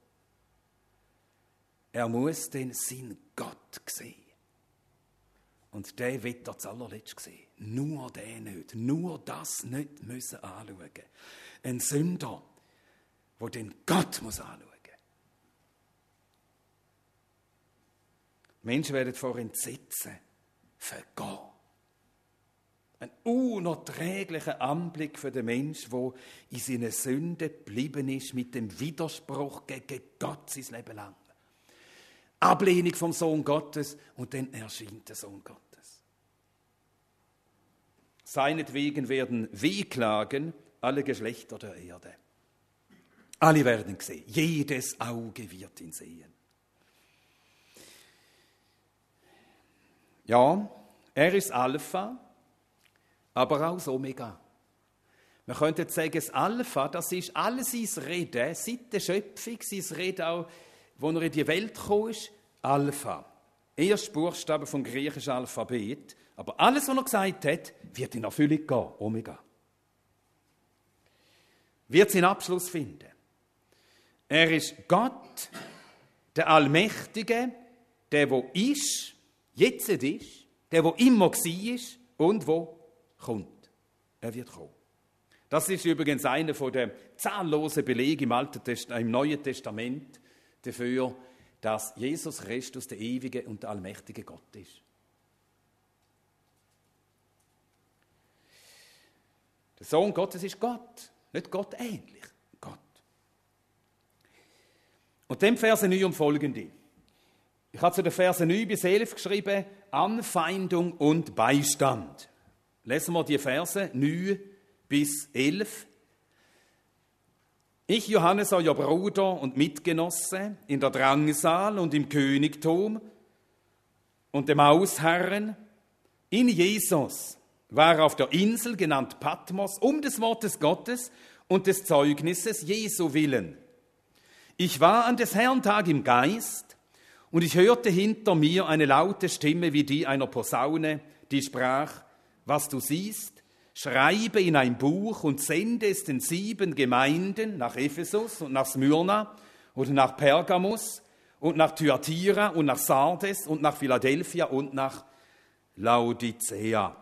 Er muss dann seinen Gott sehen. Und den wird er zuallerletzt sehen. Nur den nicht. Nur das nicht müssen anschauen. Ein Sünder, der den Gott muss anschauen. Menschen werden vor Entsetzen vergehen. Ein unerträglicher Anblick für den Menschen, der in seinen Sünden geblieben ist, mit dem Widerspruch gegen Gott sein Leben lang. Ablehnung vom Sohn Gottes und dann erscheint der Sohn Gottes. Seinetwegen werden wehklagen alle Geschlechter der Erde. Alle werden sehen. Jedes Auge wird ihn sehen. Ja, er ist Alpha, aber auch das Omega. Man könnte jetzt sagen, das Alpha, das ist alles sein Reden, seit der Schöpfung, sein Reden auch, wo er in die Welt gekommen ist, Alpha. Erst Buchstabe vom griechischen Alphabet, aber alles, was er gesagt hat, wird in Erfüllung gehen, Omega. Wird seinen Abschluss finden. Er ist Gott, der Allmächtige, der, wo ist, jetzt ist, der, wo immer war und wo kommt. Er wird kommen. Das ist übrigens einer der zahllosen Belege im, Alten Test- im Neuen Testament dafür, dass Jesus Christus der ewige und der allmächtige Gott ist. Der Sohn Gottes ist Gott, nicht Gott ähnlich, Gott. Und dem Verse neun und folgende. Ich habe zu den Versen neun bis elf geschrieben, Anfeindung und Beistand. Lesen wir die Verse neun bis elf. Ich, Johannes, euer Bruder und Mitgenosse, in der Drangsal und im Königtum und dem Hausherren, in Jesus, war auf der Insel, genannt Patmos, um des Wortes Gottes und des Zeugnisses Jesu willen. Ich war an des Herrn Tag im Geist, und ich hörte hinter mir eine laute Stimme wie die einer Posaune, die sprach, was du siehst, schreibe in ein Buch und sende es den sieben Gemeinden nach Ephesus und nach Smyrna und nach Pergamus und nach Thyatira und nach Sardes und nach Philadelphia und nach Laodicea.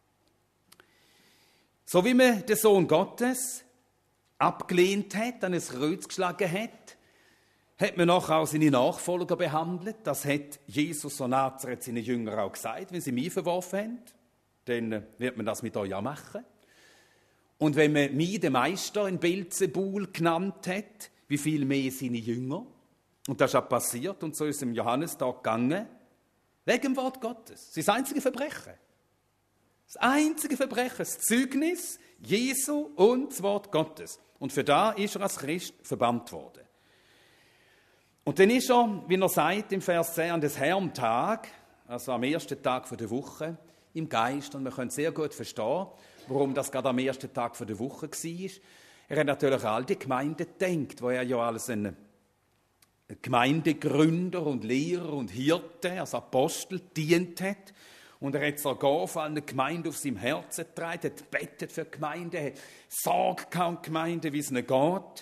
So wie man den Sohn Gottes abgelehnt hat, an ein Kreuz geschlagen hat, hat man nachher auch seine Nachfolger behandelt. Das hat Jesus von Nazareth seinen Jüngern auch gesagt, wenn sie mich verworfen haben. Dann wird man das mit euch auch machen. Und wenn man mich, den Meister, in Belzebul genannt hat, wie viel mehr seine Jünger? Und das ist auch passiert und so ist es im Johannistag gegangen. Wegen dem Wort Gottes. Das ist das einzige Verbrechen. Das einzige Verbrechen, das Zeugnis Jesu und das Wort Gottes. Und für da ist er als Christ verbannt worden. Und dann ist er, wie er sagt im Vers zehn, an des Herrn Tag, also am ersten Tag der Woche, im Geist. Und man kann sehr gut verstehen, warum das gerade am ersten Tag der Woche war. Er hat natürlich all die Gemeinden gedacht, wo er ja als ein Gemeindegründer und Lehrer und Hirte, als Apostel, dient hat. Und er hat sogar von einer Gemeinde auf seinem Herzen getragen, hat gebetet für die Gemeinde, hat Sorge gehabt um die Gemeinde, wie es ihnen geht.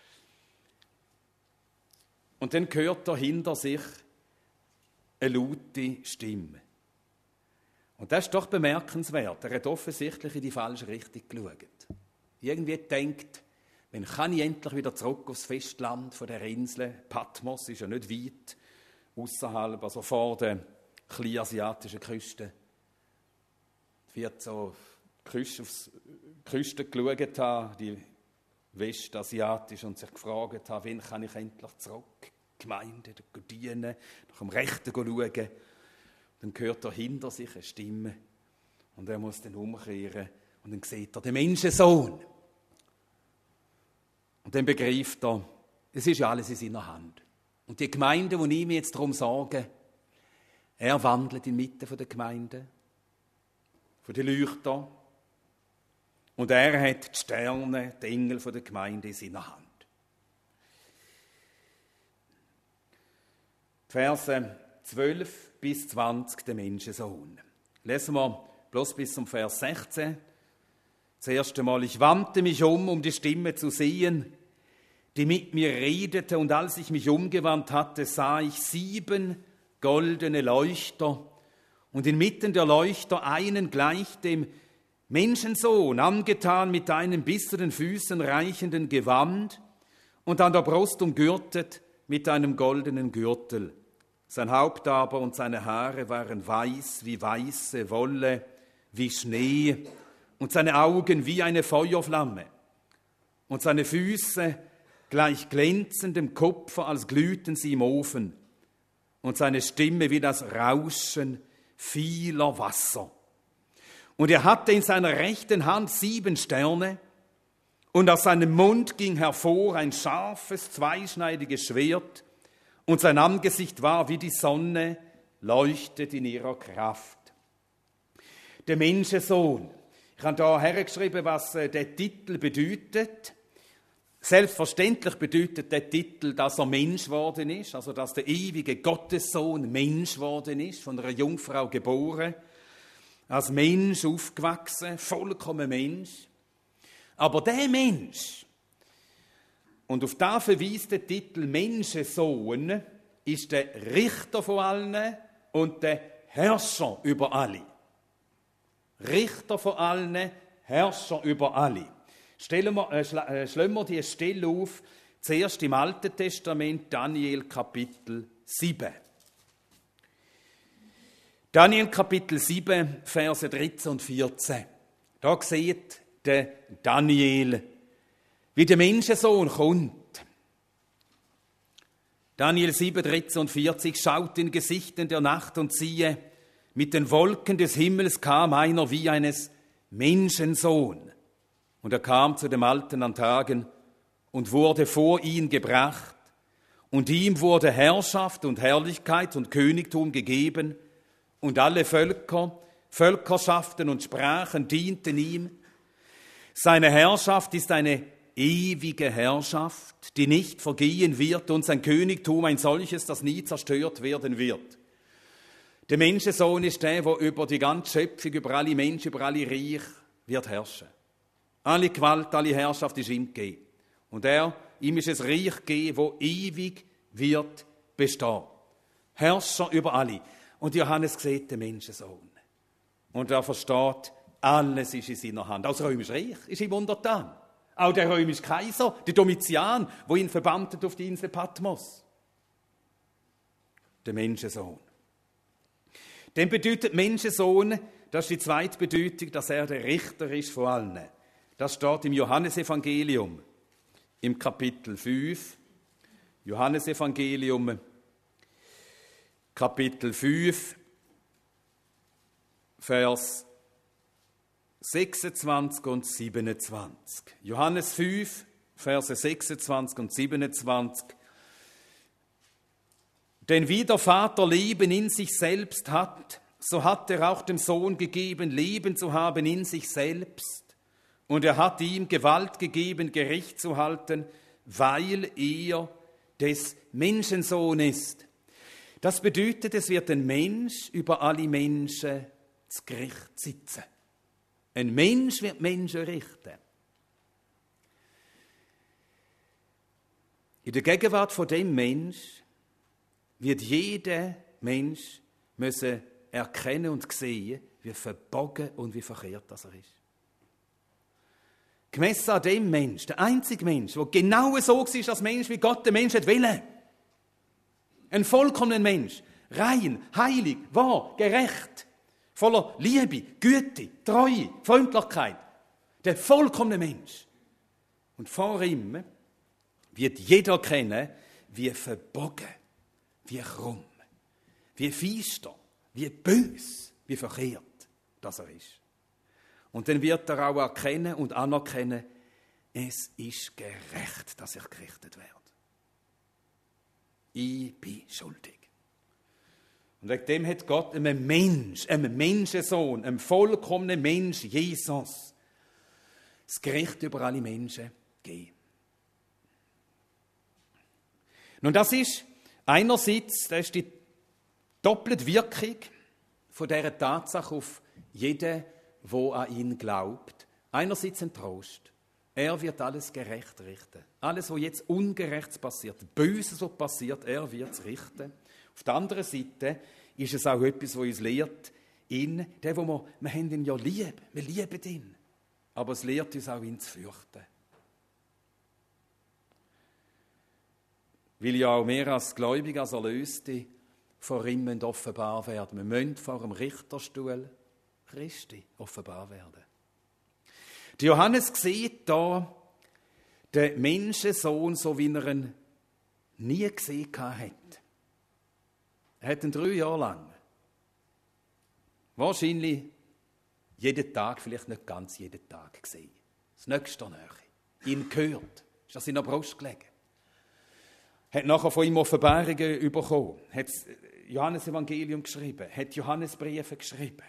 Und dann hört er hinter sich eine laute Stimme. Und das ist doch bemerkenswert. Er hat offensichtlich in die falsche Richtung geschaut. Irgendwie denkt, wenn kann ich endlich wieder zurück aufs Festland von der Insel. Patmos ist ja nicht weit außerhalb, also vor der kleinasiatischen Küste. Wird so die Küste, aufs, die Küste geschaut haben, die westasiatisch, und sich gefragt haben, wann kann ich endlich zurück? Die Gemeinde, dienen, nach dem Rechten schauen. Dann hört er hinter sich eine Stimme und er muss dann umkehren und dann sieht er den Menschensohn. Und dann begreift er, es ist ja alles in seiner Hand. Und die Gemeinde, die ich mir jetzt darum sorge, er wandelt inmitten der Gemeinde, von den Leuchtern. Und er hat die Sterne, die Engel der Gemeinde in seiner Hand. Die Verse zwölf bis zwanzig, der Menschensohn. Lesen wir bloß bis zum Vers sechzehn. Das erste Mal, ich wandte mich um, um die Stimme zu sehen, die mit mir redete, und als ich mich umgewandt hatte, sah ich sieben goldene Leuchter und inmitten der Leuchter einen gleich dem Menschensohn, angetan mit einem bis zu den Füßen reichenden Gewand und an der Brust umgürtet mit einem goldenen Gürtel. Sein Haupt aber und seine Haare waren weiß wie weiße Wolle, wie Schnee, und seine Augen wie eine Feuerflamme, und seine Füße gleich glänzendem Kupfer, als glühten sie im Ofen, und seine Stimme wie das Rauschen vieler Wasser. Und er hatte in seiner rechten Hand sieben Sterne, und aus seinem Mund ging hervor ein scharfes, zweischneidiges Schwert, und sein Angesicht war wie die Sonne, leuchtet in ihrer Kraft. Der Menschensohn. Ich habe da hergeschrieben, was der Titel bedeutet. Selbstverständlich bedeutet der Titel, dass er Mensch geworden ist, also dass der ewige Gottessohn Mensch geworden ist, von einer Jungfrau geboren, als Mensch aufgewachsen, vollkommen Mensch. Aber der Mensch, und auf das verweist der Titel Menschensohn, ist der Richter von allen und der Herrscher über alle. Richter von allen, Herrscher über alle. Stellen wir, äh, schla, äh, schlagen wir die Stelle auf, zuerst im Alten Testament, Daniel Kapitel sieben. Daniel Kapitel sieben, Verse dreizehn und vierzehn. Da sieht der Daniel, wie der Menschensohn kommt. Daniel sieben, dreizehn und vierzig, schaut in Gesichten der Nacht und siehe, mit den Wolken des Himmels kam einer wie eines Menschensohn. Und er kam zu dem Alten an Tagen und wurde vor ihn gebracht. Und ihm wurde Herrschaft und Herrlichkeit und Königtum gegeben. Und alle Völker, Völkerschaften und Sprachen dienten ihm. Seine Herrschaft ist eine ewige Herrschaft, die nicht vergehen wird, und sein Königtum ein solches, das nie zerstört werden wird. Der Menschensohn ist der, der über die ganze Schöpfung, über alle Menschen, über alle Reich wird herrschen. Alle Gewalt, alle Herrschaft ist ihm gegeben. Und er, ihm ist es Reich gegeben, wo ewig wird bestehen. Herrscher über alle. Und Johannes sieht den Menschensohn. Und er versteht, alles ist in seiner Hand. Auch das römische Reich ist ihm untertan. Auch der römische Kaiser, der Domitian, wo ihn verbannt hat auf die Insel Patmos. Der Menschensohn. Dann bedeutet Menschensohn, das ist die zweite Bedeutung, dass er der Richter ist von allen. Das steht im Johannesevangelium, im Kapitel fünf. Johannesevangelium, Kapitel fünf, Vers sechsundzwanzig und siebenundzwanzig. Johannes fünf, Verse sechsundzwanzig und siebenundzwanzig. Denn wie der Vater Leben in sich selbst hat, so hat er auch dem Sohn gegeben, Leben zu haben in sich selbst. Und er hat ihm Gewalt gegeben, Gericht zu halten, weil er des Menschensohn ist. Das bedeutet, es wird ein Mensch über alle Menschen zu Gericht sitzen. Ein Mensch wird Menschen richten. In der Gegenwart von dem Mensch wird jeder Mensch müssen erkennen und sehen, wie verbogen und wie verkehrt das er ist. Gemessen an dem Mensch, der einzige Mensch, der genau so war als Mensch, wie Gott den Menschen will. Ein vollkommener Mensch, rein, heilig, wahr, gerecht, voller Liebe, Güte, Treue, Freundlichkeit. Der vollkommene Mensch. Und vor ihm wird jeder erkennen, wie verbogen, wie krumm, wie feister, wie bös, wie verkehrt das er ist. Und dann wird er auch erkennen und anerkennen, es ist gerecht, dass ich gerichtet werde. Ich bin schuldig. Und wegen dem hat Gott einem Mensch, einem Menschensohn, einem vollkommenen Mensch, Jesus, das Gericht über alle Menschen gegeben. Nun, das ist einerseits, das ist die doppelte Wirkung von dieser Tatsache auf jeden, der an ihn glaubt. Einerseits ein Trost. Er wird alles gerecht richten. Alles, was jetzt Ungerechts passiert, Böses, was passiert, er wird es richten. Auf der anderen Seite ist es auch etwas, was uns lehrt, ihn, der, wo wir, wir haben ihn ja lieb, wir lieben ihn. Aber es lehrt uns auch, ihn zu fürchten. Weil ja auch mehr als Gläubige, als Erlöste vor ihm offenbar werden. Wir müssen vor dem Richterstuhl Christi offenbar werden. Der Johannes sieht da den Menschensohn, so wie er ihn nie gesehen hat. Er hat ihn drei Jahre lang, wahrscheinlich jeden Tag, vielleicht nicht ganz jeden Tag gesehen. Das nächste Nähe. Ihn gehört. Ist das in der Brust gelegen. Hat nachher von ihm Offenbarungen bekommen. Hat das Johannes-Evangelium geschrieben. Hat Johannesbriefe geschrieben.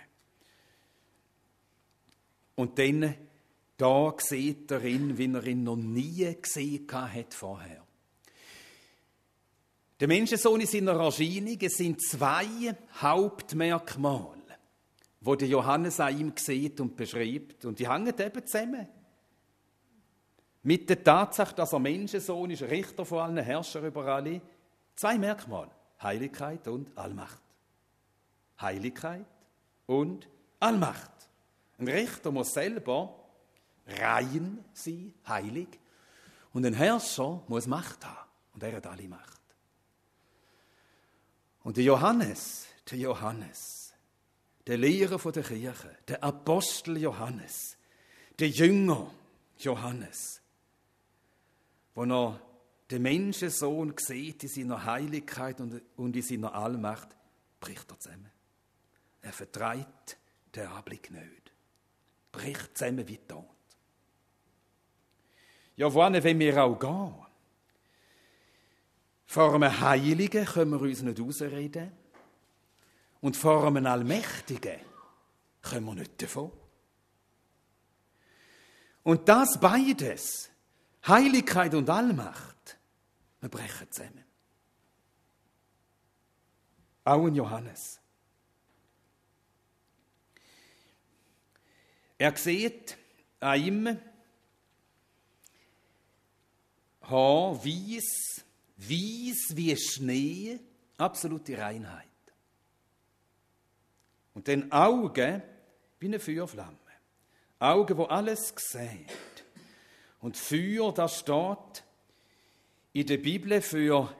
Und dann, da sieht er ihn, wie er ihn noch nie gesehen hat vorher. Der Menschensohn in seiner Erscheinung, es sind zwei Hauptmerkmale, die der Johannes an ihm sieht und beschreibt. Und die hängen eben zusammen. Mit der Tatsache, dass er Menschensohn ist, Richter von allen, Herrscher über alle. Zwei Merkmale. Heiligkeit und Allmacht. Heiligkeit und Allmacht. Ein Richter muss selber rein sein, heilig. Und ein Herrscher muss Macht haben. Und er hat alle Macht. Und der Johannes, der Johannes, der Lehrer von der Kirche, der Apostel Johannes, der Jünger Johannes, wo er den Menschensohn sieht in seiner Heiligkeit und in seiner Allmacht, bricht er zusammen. Er vertreibt den Anblick nicht. Bricht zusammen wie tot. Ja, wohin wollen wir auch gehen? Vor einem Heiligen können wir uns nicht rausreden. Und vor einem Allmächtigen können wir nicht davon. Und das beides, Heiligkeit und Allmacht, wir brechen zusammen. Auch in Johannes. Er sieht an ihm Haar weiss, weiss wie Schnee, absolute Reinheit. Und dann Augen wie eine Feuerflamme. Augen, wo alles sehen. Und Feuer, das steht in der Bibel für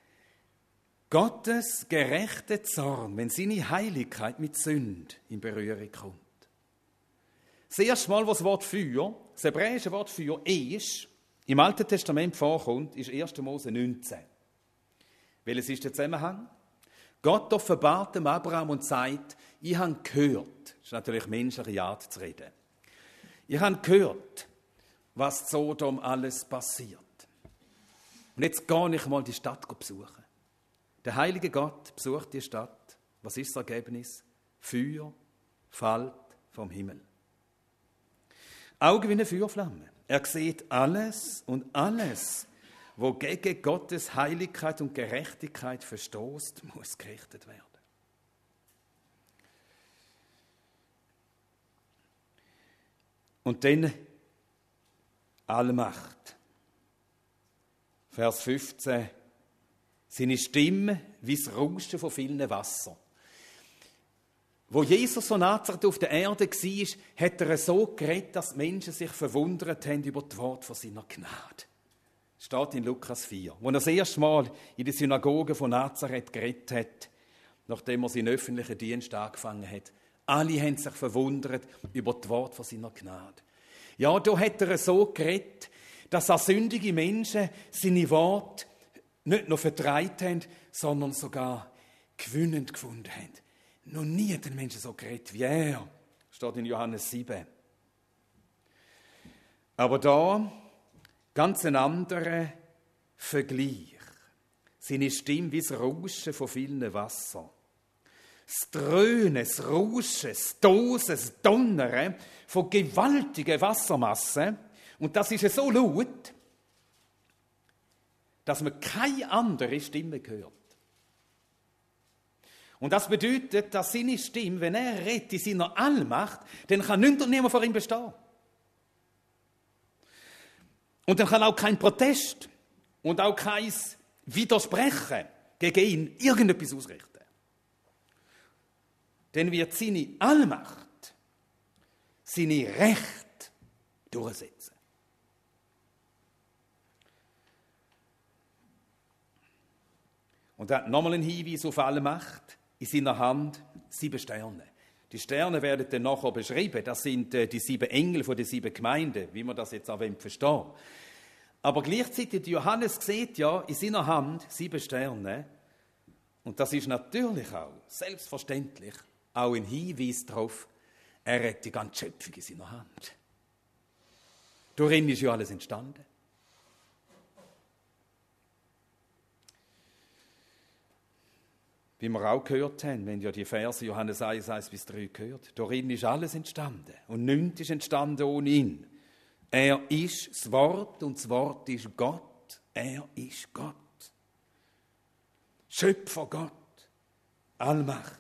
Gottes gerechte Zorn, wenn seine Heiligkeit mit Sünde in Berührung kommt. Das erste Mal, wo das Wort Feuer, das hebräische Wort Feuer, ist, im Alten Testament vorkommt, ist erster Mose neunzehn. Welches ist der Zusammenhang? Gott offenbart dem Abraham und sagt, ich habe gehört, das ist natürlich menschliche Art zu reden, ich habe gehört, was in Sodom alles passiert. Und jetzt gehe ich mal die Stadt besuchen. Der heilige Gott besucht die Stadt. Was ist das Ergebnis? Feuer fällt vom Himmel. Augen wie eine Feuerflamme. Er sieht alles und alles, wo gegen Gottes Heiligkeit und Gerechtigkeit verstoßt, muss gerichtet werden. Und dann Allmacht. Vers fünfzehn. Seine Stimme wie das Rauschen von vielen Wassern. Wo Jesus von Nazareth auf der Erde war, hat er so geredet, dass die Menschen sich verwundert haben über das Wort von seiner Gnade. Das steht in Lukas vier. Als er das erste Mal in der Synagoge von Nazareth geredet hat, nachdem er seinen öffentlichen Dienst angefangen hat. Alle haben sich verwundert über das Wort von seiner Gnade. Ja, da hat er so geredet, dass auch sündige Menschen seine Worte nicht nur vertreibt haben, sondern sogar gewinnend gefunden haben. Noch nie hat ein Mensch so geredet wie er. Steht in Johannes sieben. Aber da ganz ein anderer Vergleich. Seine Stimme wie das Rauschen von vielen Wassern. Das Dröhnen, das Rauschen, das Tosen, das Donnern von gewaltigen Wassermassen. Und das ist so laut, dass man keine andere Stimme hört. Und das bedeutet, dass seine Stimme, wenn er redet in seiner Allmacht, dann kann nichts und niemand vor ihm bestehen. Und dann kann auch kein Protest und auch kein Widersprechen gegen ihn irgendetwas ausrichten. Dann wird seine Allmacht, seine Recht durchsetzen. Und er hat nochmal einen Hinweis auf Allmacht. In seiner Hand sieben Sterne. Die Sterne werden dann nachher beschrieben. Das sind äh, die sieben Engel von den sieben Gemeinden, wie man das jetzt auch verstehen. Aber gleichzeitig, Johannes sieht ja in seiner Hand sieben Sterne. Und das ist natürlich auch, selbstverständlich, auch ein Hinweis darauf, er hat die ganze Schöpfung in seiner Hand. Darin ist ja alles entstanden. Wie wir auch gehört haben, wenn ja die Verse Johannes eins, eins bis drei gehört. Darin ist alles entstanden. Und nichts ist entstanden ohne ihn. Er ist das Wort und das Wort ist Gott. Er ist Gott. Schöpfer Gott. Allmacht.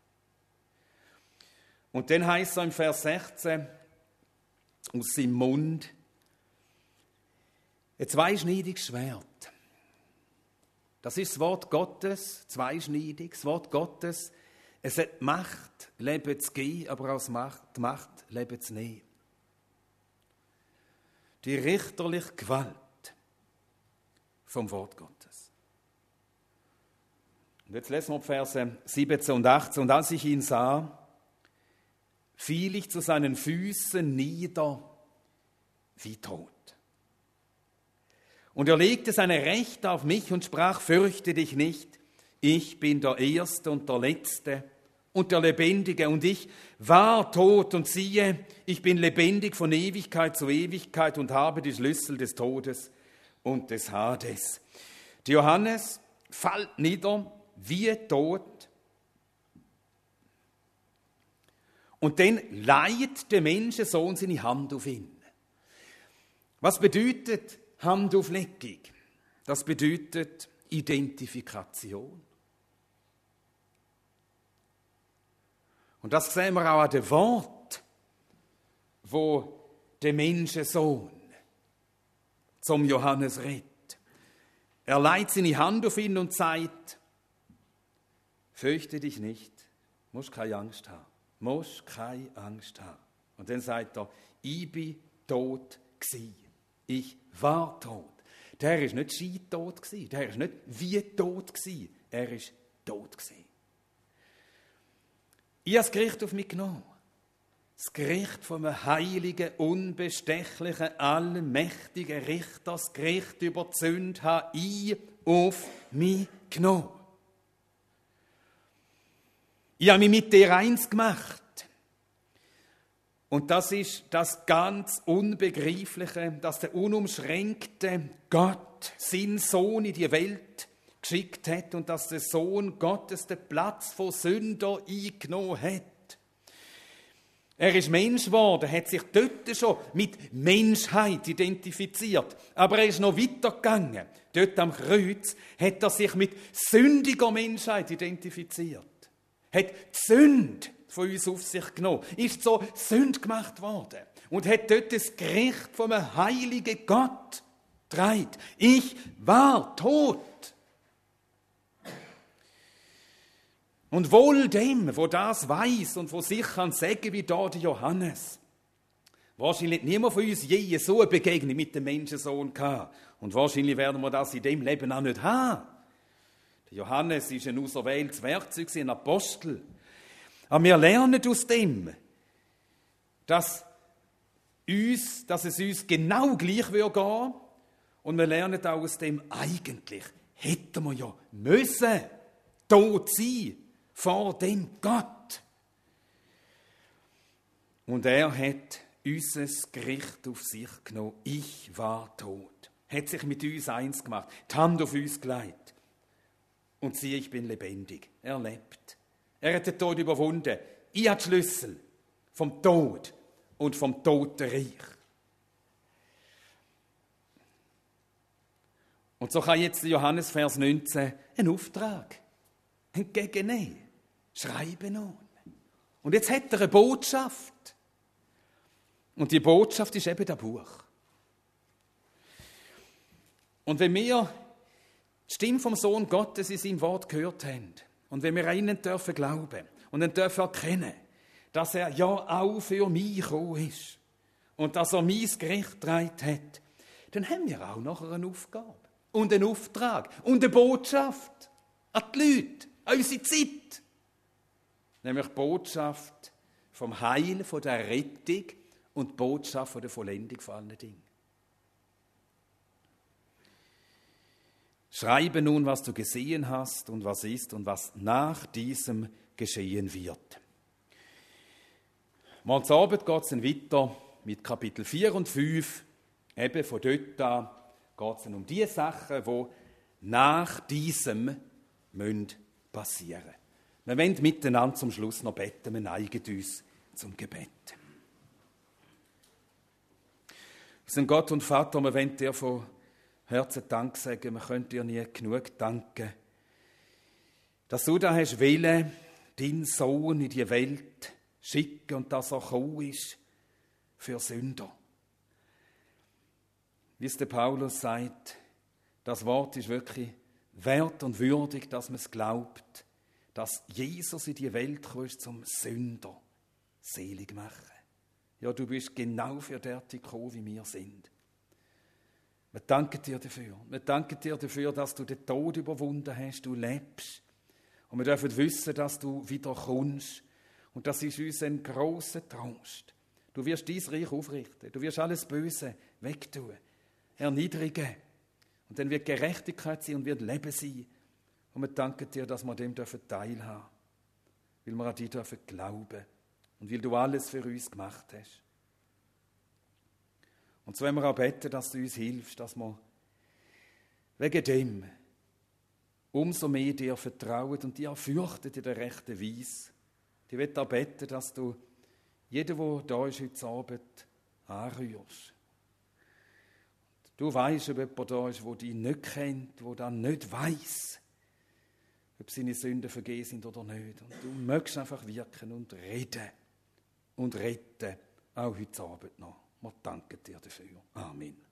Und dann heißt es im Vers sechzehn, aus seinem Mund, ein zweischneidiges Schwert. Das ist das Wort Gottes, zweischneidig, das Wort Gottes. Es hat Macht, Leben zu geben, aber auch die Macht, Leben zu nehmen. Die richterliche Gewalt vom Wort Gottes. Und jetzt lesen wir die Verse siebzehn und achtzehn. Und als ich ihn sah, fiel ich zu seinen Füßen nieder wie tot. Und er legte seine Rechte auf mich und sprach, fürchte dich nicht, ich bin der Erste und der Letzte und der Lebendige. Und ich war tot und siehe, ich bin lebendig von Ewigkeit zu Ewigkeit und habe die Schlüssel des Todes und des Hades. Der Johannes fällt nieder wie tot. Und dann leiht der Menschensohn seine Hand auf ihn. Was bedeutet Handauflegung? Das bedeutet Identifikation. Und das sehen wir auch an dem Wort, wo der Menschensohn zum Johannes redet. Er leiht seine Hand auf ihn und sagt, fürchte dich nicht, musst keine Angst haben, musst keine Angst haben. Und dann sagt er, ich bin tot gsi. Ich war tot. Der ist nicht scheintot gsi, der ist nicht wie tot gsi, er ist tot gsi. Ich habe das Gericht auf mich genommen. Das Gericht von einem heiligen, unbestechlichen, allmächtigen Richter, das Gericht über die Sünde, habe ich auf mich genommen. Ich habe mich mit dir eins gemacht. Und das ist das ganz Unbegreifliche, dass der unumschränkte Gott, sein Sohn in die Welt geschickt hat und dass der Sohn Gottes den Platz von Sünder eingenommen hat. Er ist Mensch geworden, hat sich dort schon mit Menschheit identifiziert. Aber er ist noch weitergegangen. Dort am Kreuz hat er sich mit sündiger Menschheit identifiziert. Hat die Sünde von uns auf sich genommen. Ist so Sünde gemacht worden. Und hat dort das Gericht vom heiligen Gott getragen. Ich war tot. Und wohl dem, wo das weiß und wo sich kann sagen, wie da der Johannes. Wahrscheinlich niemand von uns je so eine Begegnung mit dem Menschensohn gehabt. Und wahrscheinlich werden wir das in dem Leben auch nicht haben. Der Johannes ist ein auserwähltes Werkzeug, ein Apostel. Aber wir lernen aus dem, dass, uns, dass es uns genau gleich wird gehen. Und wir lernen auch aus dem, eigentlich hätten wir ja müssen tot sein vor dem Gott. Und er hat unser Gericht auf sich genommen. Ich war tot. Hat sich mit uns eins gemacht, die Hand auf uns gelegt. Und siehe, ich bin lebendig. Er lebt. Er hat den Tod überwunden. Ich habe die Schlüssel vom Tod und vom Totenreich. Und so kann jetzt Johannes Vers neunzehn einen Auftrag entgegennehmen. Schreiben nun. Und jetzt hat er eine Botschaft. Und die Botschaft ist eben das Buch. Und wenn wir die Stimme vom Sohn Gottes in seinem Wort gehört haben und wenn wir an ihn dürfen glauben und dann dürfen erkennen, dass er ja auch für mich gekommen ist und dass er mein Gericht getragen hat, dann haben wir auch nachher eine Aufgabe und einen Auftrag und eine Botschaft an die Leute, an unsere Zeit. Nämlich die Botschaft vom Heil, von der Rettung und die Botschaft von der Vollendung von allen Dingen. Schreibe nun, was du gesehen hast und was ist und was nach diesem geschehen wird. Morgen Abend geht es dann weiter mit Kapitel vier und fünf. Eben von dort an geht es dann um die Sachen, die nach diesem passieren müssen. Wir wollen miteinander zum Schluss noch beten. Wir neigen uns zum Gebet. Unser Gott und Vater, wir wollen dir von Herzen Dank sagen. Wir können dir nie genug danken, dass du da hast wollen, deinen Sohn in die Welt schicken und dass er gekommen ist für Sünder. Wie es der Paulus sagt, das Wort ist wirklich wert und würdig, dass man es glaubt, dass Jesus in die Welt gekommen ist, zum Sünder selig machen. Ja, du bist genau für derartig gekommen, wie wir sind. Wir danken dir dafür. Wir danken dir dafür, dass du den Tod überwunden hast, du lebst. Und wir dürfen wissen, dass du wieder kommst. Und das ist uns ein grosser Trost. Du wirst dein Reich aufrichten. Du wirst alles Böse wegtun, erniedrigen. Und dann wird Gerechtigkeit sein und wird Leben sein. Und wir danken dir, dass wir dem teilhaben dürfen. Weil wir an dich dürfen glauben. Und weil du alles für uns gemacht hast. Und so wollen wir auch beten, dass du uns hilfst, dass wir wegen dem umso mehr dir vertrauen und dir fürchten in der rechten Weise. Ich will auch beten, dass du jeden, der da ist heute Abend, anrührst. Du weißt, ob jemand da ist, der dich nicht kennt, der dann nicht weiss, ob seine Sünden vergeben sind oder nicht. Und du möchtest einfach wirken und reden und retten, auch heute Abend noch. Wir danken dir dafür. Amen.